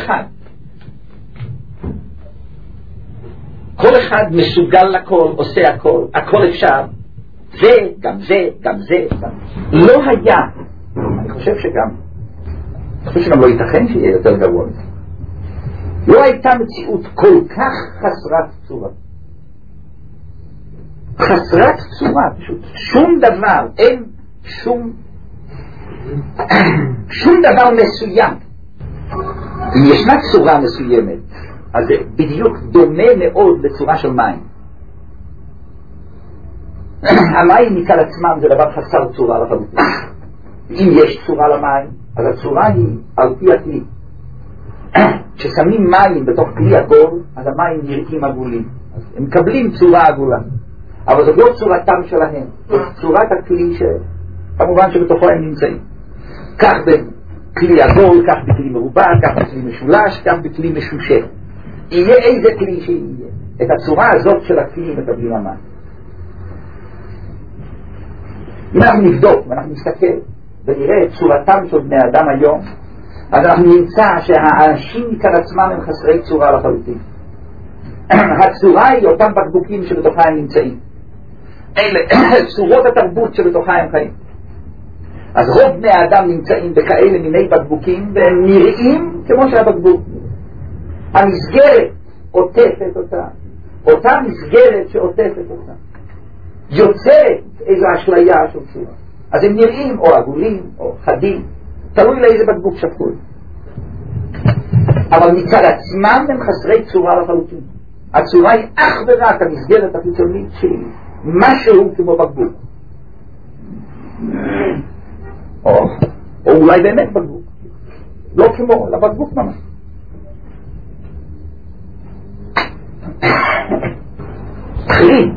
כל אחד מסוגל לכל, עושה הכל, הכל אפשר. זה, גם זה, גם זה, גם. לא היה, אני חושב שגם לא ייתכן שיהיה יותר גרוע מזה. לא הייתה מציאות כל כך חסרת צורה. חסרת צורה, פשוט. שום דבר, אין שום דבר מסוים. אם ישנה צורה מסוימת, אז זה בדיוק דומה מאוד לצורה של מים. המים מכלל עצמם זה דבר חסר צורה לחלוטין. אם יש צורה למים, אז הצורה היא על פי הכלי. כששמים מים בתוך כלי עגול, אז המים נראים עגולים. אז הם מקבלים צורה עגולה. אבל זאת לא צורתם שלהם. זאת צורת הכלי כמובן שבתוכו הם נמצאים. כך בכלי עגול, כך בכלי מרובע, כך בכלי משולש, כך בכלי משושה. יהיה איזה כלי שיהיה. את הצורה הזאת של הכלי מקבלים המים. אם אנחנו נבדוק ואנחנו נסתכל ונראה את צורתם של בני אדם היום, אז אנחנו נמצא שהאנשים מכאן עצמם הם חסרי צורה לחלוטין. הצורה היא אותם בקבוקים שבתוכה הם נמצאים. אלה צורות התרבות שבתוכה הם חיים. אז רוב בני האדם נמצאים בכאלה מיני בקבוקים והם נראים כמו שהבקבוק. המסגרת עוטפת אותה מסגרת שעוטפת אותה יוצרת איזו אשליה של צורה. אז הם נראים או עגולים או חדים, תלוי לאיזה בקבוק שפוי. אבל מצד עצמם הם חסרי צורה לחלוטין. הצורה היא אך ורק המסגרת החיצונית של משהו כמו בקבוק, או אולי באמת בקבוק, לא כמו לבקבוק ממש. אחרים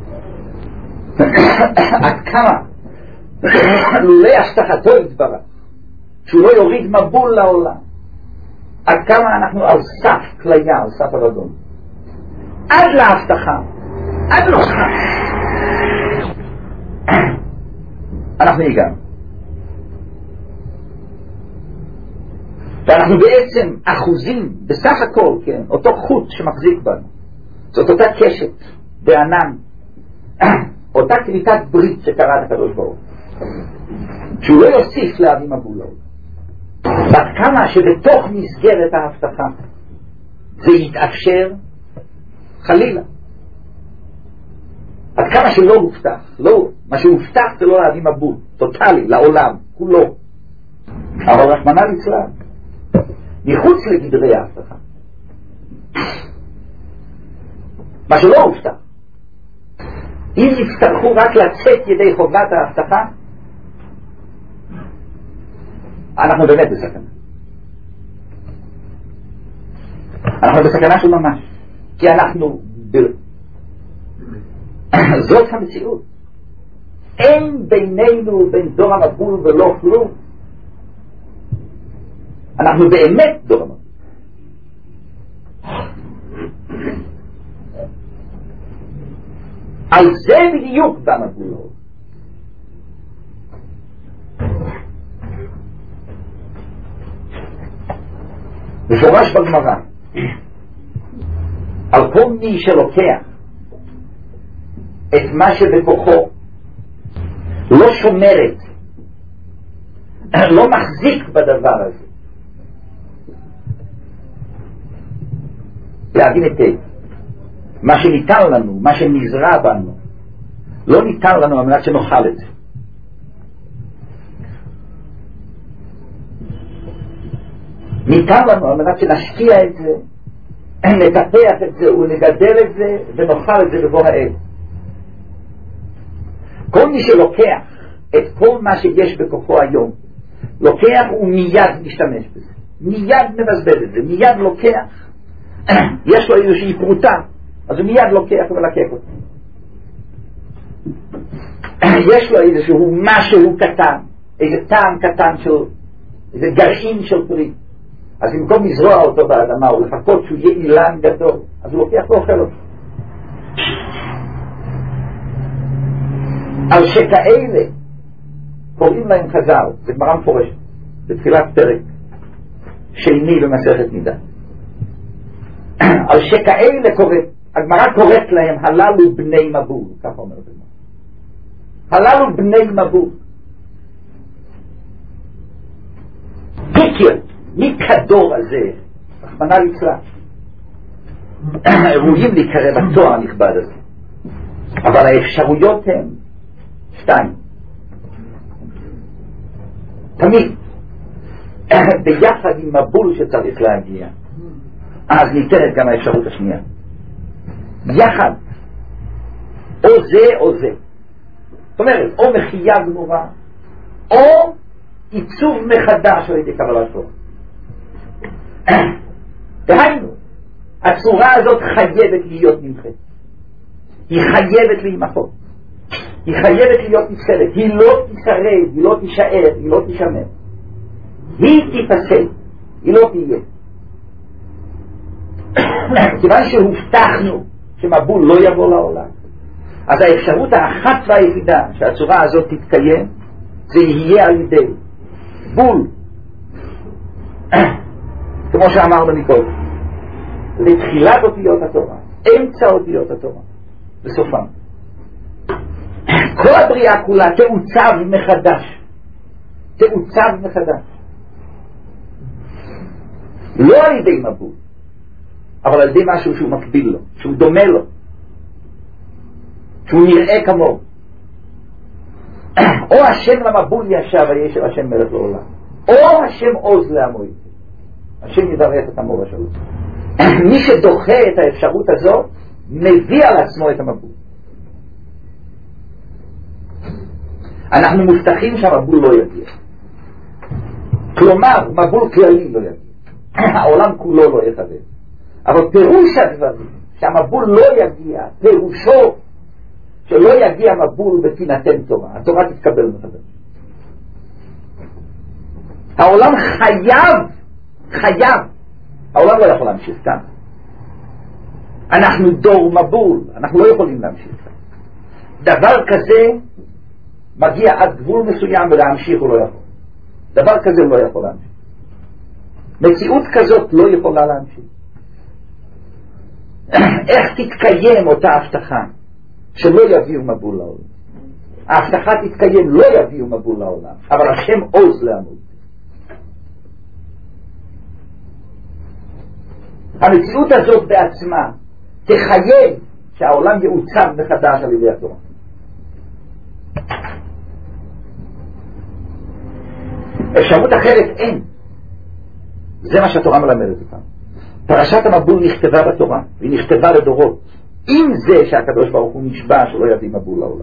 עד כמה לולא השתחתו יתברך שהוא לא יוריד מבול לעולם, עד כמה אנחנו על סף כליה, על סף הרדון, עד להבטחה, עד לא סף אנחנו הגענו. ואנחנו בעצם אחוזים בסך הכל, כן, אותו חוט שמחזיק בנו, זאת אותה קשת בענן, אותה קליטת ברית שקראת הקדוש ברוך הוא, שהוא לא יוסיף להביא מבולות. עד כמה שבתוך מסגרת ההבטחה זה יתאפשר, חלילה עד כמה שלא הובטח, לא, מה שהובטח זה לא להביא מבול, טוטלי, לעולם, כולו. אבל רחמנא ליצלן, מחוץ לגדרי ההבטחה. מה שלא הובטח. אם יצטרכו רק לצאת ידי חובת ההבטחה, אנחנו באמת בסכנה. אנחנו בסכנה של ממש. כי אנחנו זאת המציאות. אין בינינו ובין דור המבול ולא כלום. אנחנו באמת דור המבול. על זה בדיוק במבול. מפורש בגמרא, על כל מי שלוקח את מה שבכוחו, לא שומרת, לא מחזיק בדבר הזה, להבין היטב, מה שניתן לנו, מה שנזרע בנו, לא ניתן לנו על מנת שנאכל את זה. ניתן לנו על מנת שנשקיע את זה, נטפח את זה ונגדל את זה ונאכל את זה בבוא העת. כל מי שלוקח את כל מה שיש בכוחו היום, לוקח ומיד משתמש בזה, מיד מבזבז את זה, מיד לוקח, יש לו איזושהי פרוטה, אז הוא מיד לוקח ולקח אותה. יש לו איזשהו משהו קטן, איזה טעם קטן של, איזה גרעין של פרי, אז במקום לזרוע אותו באדמה או לחכות שהוא יהיה אילן גדול, אז הוא לוקח ואוכל אותו. על שכאלה קוראים להם חז"ל, זה גמרא מפורשת בתחילת פרק שני במסכת נידה. על שכאלה הגמרא קוראת להם הללו בני מבול, ככה אומרת הגמרא, הללו בני מבול. פיקר מכדור הזה, רחמנא ליצלן, ראויים להיקרא בתואר הנכבד הזה, אבל האפשרויות הן שתיים. תמיד ביחד עם מבול שצריך להגיע, אז ניתנת גם האפשרות השנייה. יחד, או זה או זה. זאת אומרת, או מחייה גמורה, או עיצוב מחדש על ידי קבלת תורה. דהיינו, הצורה הזאת חייבת להיות נמחית. היא חייבת להימחות. היא חייבת להיות נצחלת. היא לא תשרד, היא לא תישאר, היא לא תשמר. היא תיפסל, היא לא תהיה. כיוון שהובטחנו שמבול לא יבוא לעולם, אז האפשרות האחת והיחידה שהצורה הזאת תתקיים, זה יהיה על ידי בול, כמו שאמרנו מקודם, לתחילת אותיות התורה, אמצע אותיות התורה, בסופם. כל הבריאה כולה תעוצב מחדש, תעוצב מחדש, לא על ידי מבול, אבל על ידי משהו שהוא מקביל לו, שהוא דומה לו, שהוא נראה כמו. או השם למבול ישב וישב השם מלך לעולם, או השם עוז לעמו, השם יברך את עמו בשלום. מי שדוחה את האפשרות הזאת מביא על עצמו את המבול. אנחנו מובטחים שהמבול לא יגיע, כלומר מבול כללי לא יגיע, העולם כולו לא יחווה, אבל פירוש הדברים שהמבול לא יגיע, פירושו שלא יגיע מבול ותינתן תורה, התורה תתקבל מחדש. העולם חייב, העולם לא יכול להמשיך כאן. אנחנו דור מבול, אנחנו לא יכולים להמשיך כאן. דבר כזה מגיע עד גבול מסוים ולהמשיך הוא לא יכול. דבר כזה לא יכול להמשיך. מציאות כזאת לא יכולה להמשיך. איך תתקיים אותה הבטחה שלא יביאו מבול לעולם? ההבטחה תתקיים, לא יביאו מבול לעולם, אבל השם עוז לעמוד. המציאות הזאת בעצמה תחייב שהעולם יעוצב מחדש על ידי התורה. אפשרות אחרת אין. זה מה שהתורה מלמדת אותנו. פרשת המבול נכתבה בתורה, והיא נכתבה לדורות. עם זה שהקדוש ברוך הוא נשבע שלא יביא מבול לעולם.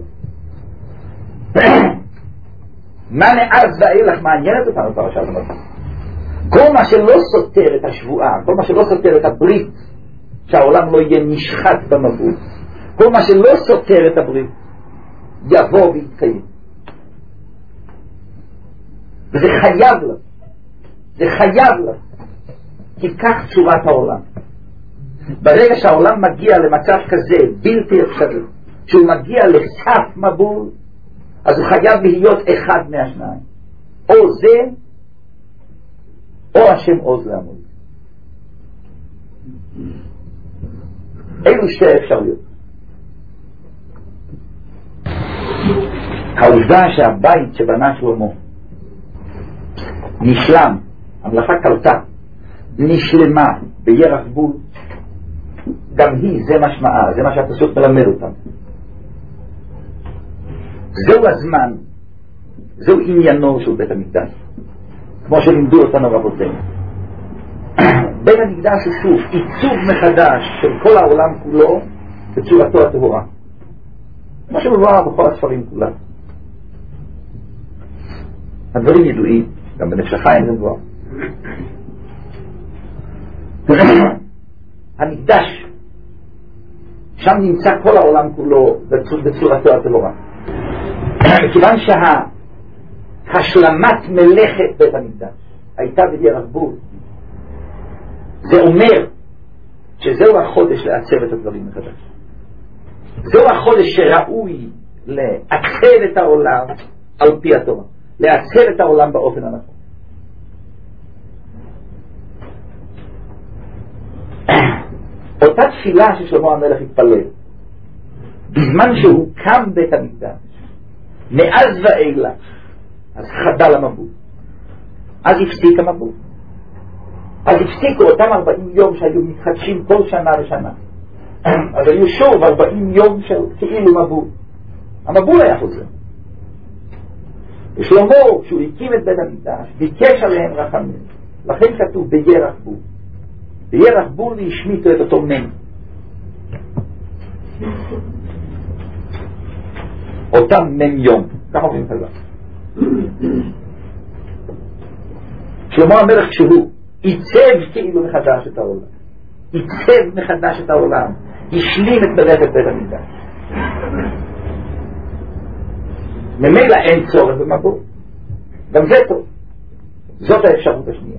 מה מאז ואילך מעניינת אותנו פרשת המבול? כל מה שלא סותר את השבועה, כל מה שלא סותר את הברית, שהעולם לא יהיה נשחט במבול, כל מה שלא סותר את הברית, יבוא ויתקיים. וזה חייב לה. זה חייב לה. כי כך צורת העולם. ברגע שהעולם מגיע למצב כזה בלתי אפשרי, שהוא מגיע לסף מבול, אז הוא חייב להיות אחד מהשניים. או זה, או השם עוז לעמוד. אלו שתי אפשרויות. העובדה שהבית שבנה שלמה נשלם, המלאכה קלטה, נשלמה בירח בול, גם היא, זה משמעה, זה מה שהפסוק מלמד אותם. זהו הזמן, זהו עניינו של בית המקדש, כמו שלימדו אותנו רבותינו. בית המקדש הוא שוב עיצוב מחדש של כל העולם כולו בצורתו הטהורה, כמו שמבואר בכל הספרים כולם. הדברים ידועים, גם בנפש החיים זה מבואר. המקדש, שם נמצא כל העולם כולו בצורתו הטהורה. מכיוון שהשלמת מלאכת בית המקדש הייתה בירח בול, זה אומר שזהו החודש לעצב את הדברים מחדש. זהו החודש שראוי לעצב את העולם על פי התורה, לעצב את העולם באופן הנכון. אותה תפילה ששלמה המלך התפלל בזמן שהוא קם בית המקדש, מאז ואילך, אז חדל המבול, אז הפסיק המבול, אז הפסיקו אותם 40 יום שהיו מתחדשים כל שנה ושנה, אז היו שוב 40 יום של כאילו מבול. המבול היה חוזר. ושלמה, כשהוא הקים את בית המקדש, ביקש עליהם רחמים, לכן כתוב בירח בול. בירח בול והשמיטו את אותו מן. אותם מן יום, ככה אומרים חז"ל. שלמה המלך כשהוא עיצב כאילו מחדש את העולם, עיצב מחדש את העולם, השלים את מלאכת בית המקדש, ממילא אין צורך במבול. גם זה טוב. זאת האפשרות השנייה.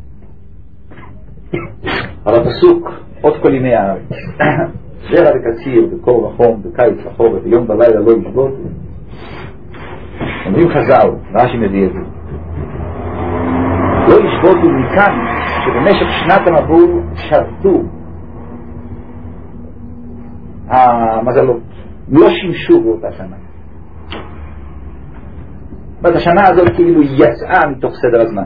על הפסוק עוד כל ימי הארץ זרע וקציר בקור וחום בקיץ לחורף ויום בלילה לא ישבות. אומרים חז"ל, רש"י מביא את זה, לא ישבותו מכאן שבמשך שנת המבול שרתו המזלות, לא שימשו באותה שנה. השנה הזאת כאילו יצאה מתוך סדר הזמן,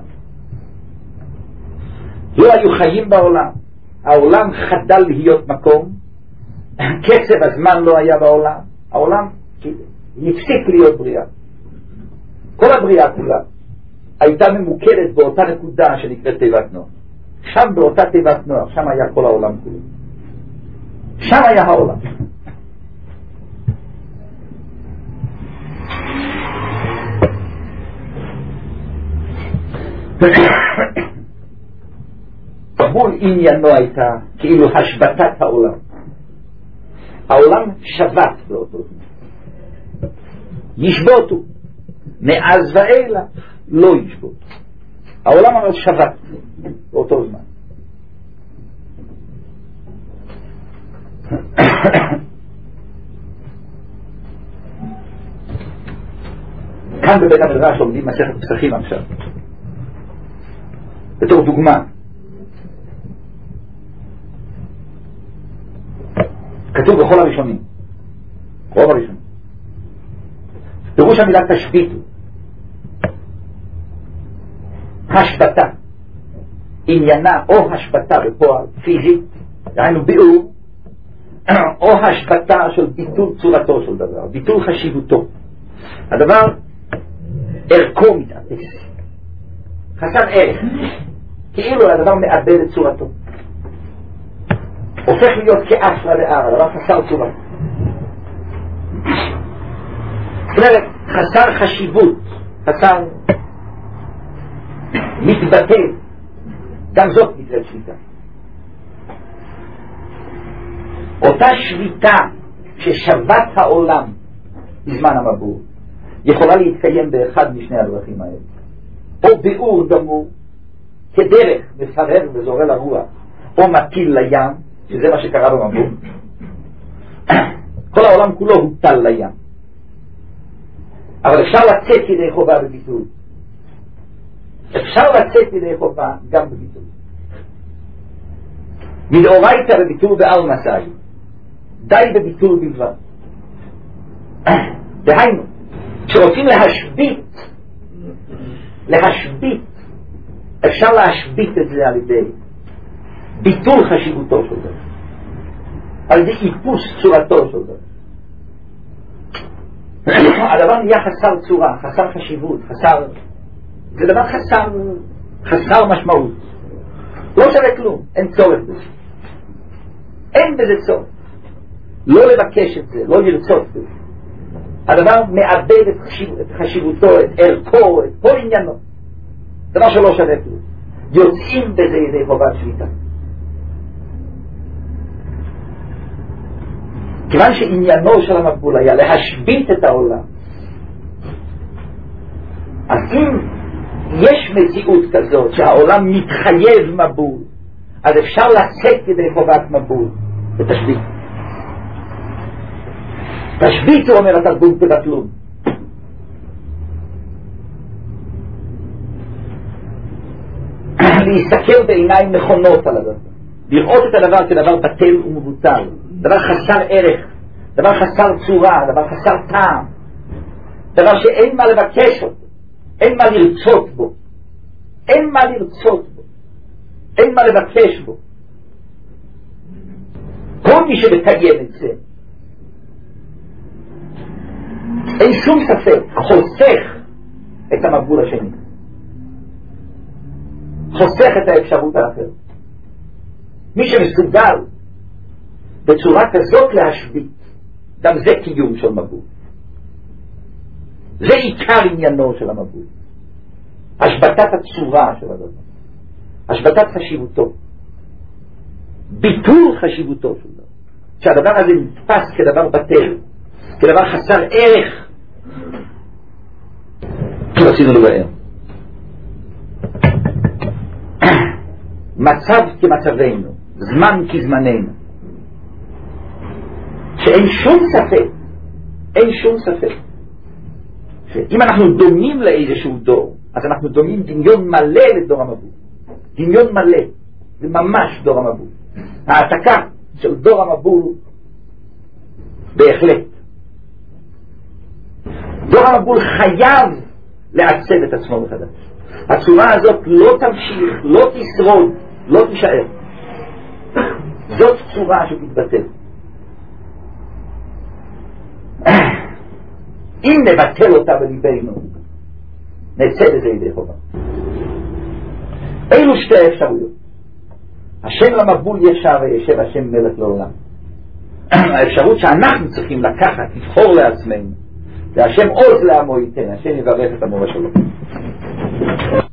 לא היו חיים בעולם, העולם חדל להיות מקום, קצב הזמן לא היה בעולם, העולם הפסיק להיות בריאה. כל הבריאה כולה הייתה ממוקדת באותה נקודה שנקראת תיבת נוח. שם באותה תיבת נוח, שם היה כל העולם כולו, שם היה העולם. מבול עניינו הייתה כאילו השבתת העולם. העולם שבת באותו זמן, ישבותו, מאז ואילך לא ישבותו. העולם אמר שבת באותו זמן. כאן בבית המדרש לומדים מסכת פסחים עכשיו בתור דוגמה. כתוב בכל הראשונים, רוב הראשונים, פירוש המילה תשביתו, השבתה, עניינה או השבתה בפועל פיזית, דהיינו ביאור, או השבתה של ביטול צורתו של דבר, ביטול חשיבותו. הדבר ערכו מתעטש, חסר ערך, כאילו הדבר מאבד את צורתו, הופך להיות כאפרה לערה, הדבר חסר צורה. זאת אומרת, חסר חשיבות, חסר מתבטא, גם זאת נקראת שביתה. אותה שביתה ששבת העולם בזמן המבול יכולה להתקיים באחד משני הדרכים האלה, או ביאור גמור כדרך מפרר וזורע לרוח, או מטיל לים, שזה מה שקרה במבול. כל העולם כולו הוטל לים, אבל אפשר לצאת ידי חובה בביטול, אפשר לצאת ידי חובה גם בביטול. מדאורייתא בביטול בעלמא סי, די בביטול בלבד. דהיינו, כשרוצים להשבית, אפשר להשבית את זה על ידי ביטול חשיבותו של דבר, על ידי איפוס צורתו של דבר. הדבר נהיה חסר צורה, חסר חשיבות, זה דבר חסר משמעות, לא שווה כלום, אין צורך בזה, אין בזה צורך, לא לבקש את זה, לא לרצות בזה. הדבר מאבד את חשיבותו, את ערכו, את כל עניינו, דבר שלא שווה כלום. יוצאים בזה ידי חובת שביתה, כיוון שעניינו של המבול היה להשבית את העולם. אז אם יש מציאות כזאת שהעולם מתחייב מבול, אז אפשר לצאת ידי חובת מבול ותשבית. תשבית, הוא אומר התרגום, תבטלו. להסתכל בעיניים נכונות על הדבר, לראות את הדבר כדבר בטל ומבוטל, דבר חסר ערך, דבר חסר צורה, דבר חסר טעם, דבר שאין מה לבקש אותו, אין מה לרצות בו, אין מה לבקש בו. כל מי שמקיים את זה, אין שום ספק, חוסך את המבול השני, חוסך את האפשרות האחרת. מי שמסוגל בצורה כזאת להשבית, גם זה קיום של מבול, זה עיקר עניינו של המבול, השבתת הצורה של הדבר, השבתת חשיבותו, ביטול חשיבותו של דבר, שהדבר הזה נתפס כדבר בטל, כדבר חסר ערך. רצינו לבאר מצב כמצבנו, זמן כזמננו, שאין שום ספק שאם אנחנו דומים לאיזשהו דור, אז אנחנו דומים דמיון מלא לדור המבול, דמיון מלא, זה ממש דור המבול. העתקה של דור המבול בהחלט. דור המבול חייב לעצב את עצמו מחדש. הצורה הזאת לא תמשיך, לא תשרוד, לא תישאר. זאת צורה שתתבטל. אם נבטל אותה בליבנו, נצא בזה ידי חובה. אילו שתי אפשרויות: השם למבול ישר וישב השם מלך לעולם. האפשרות שאנחנו צריכים לקחת, לבחור לעצמנו, זה השם עוז לעמו ייתן, השם יברך את עמו ושלום.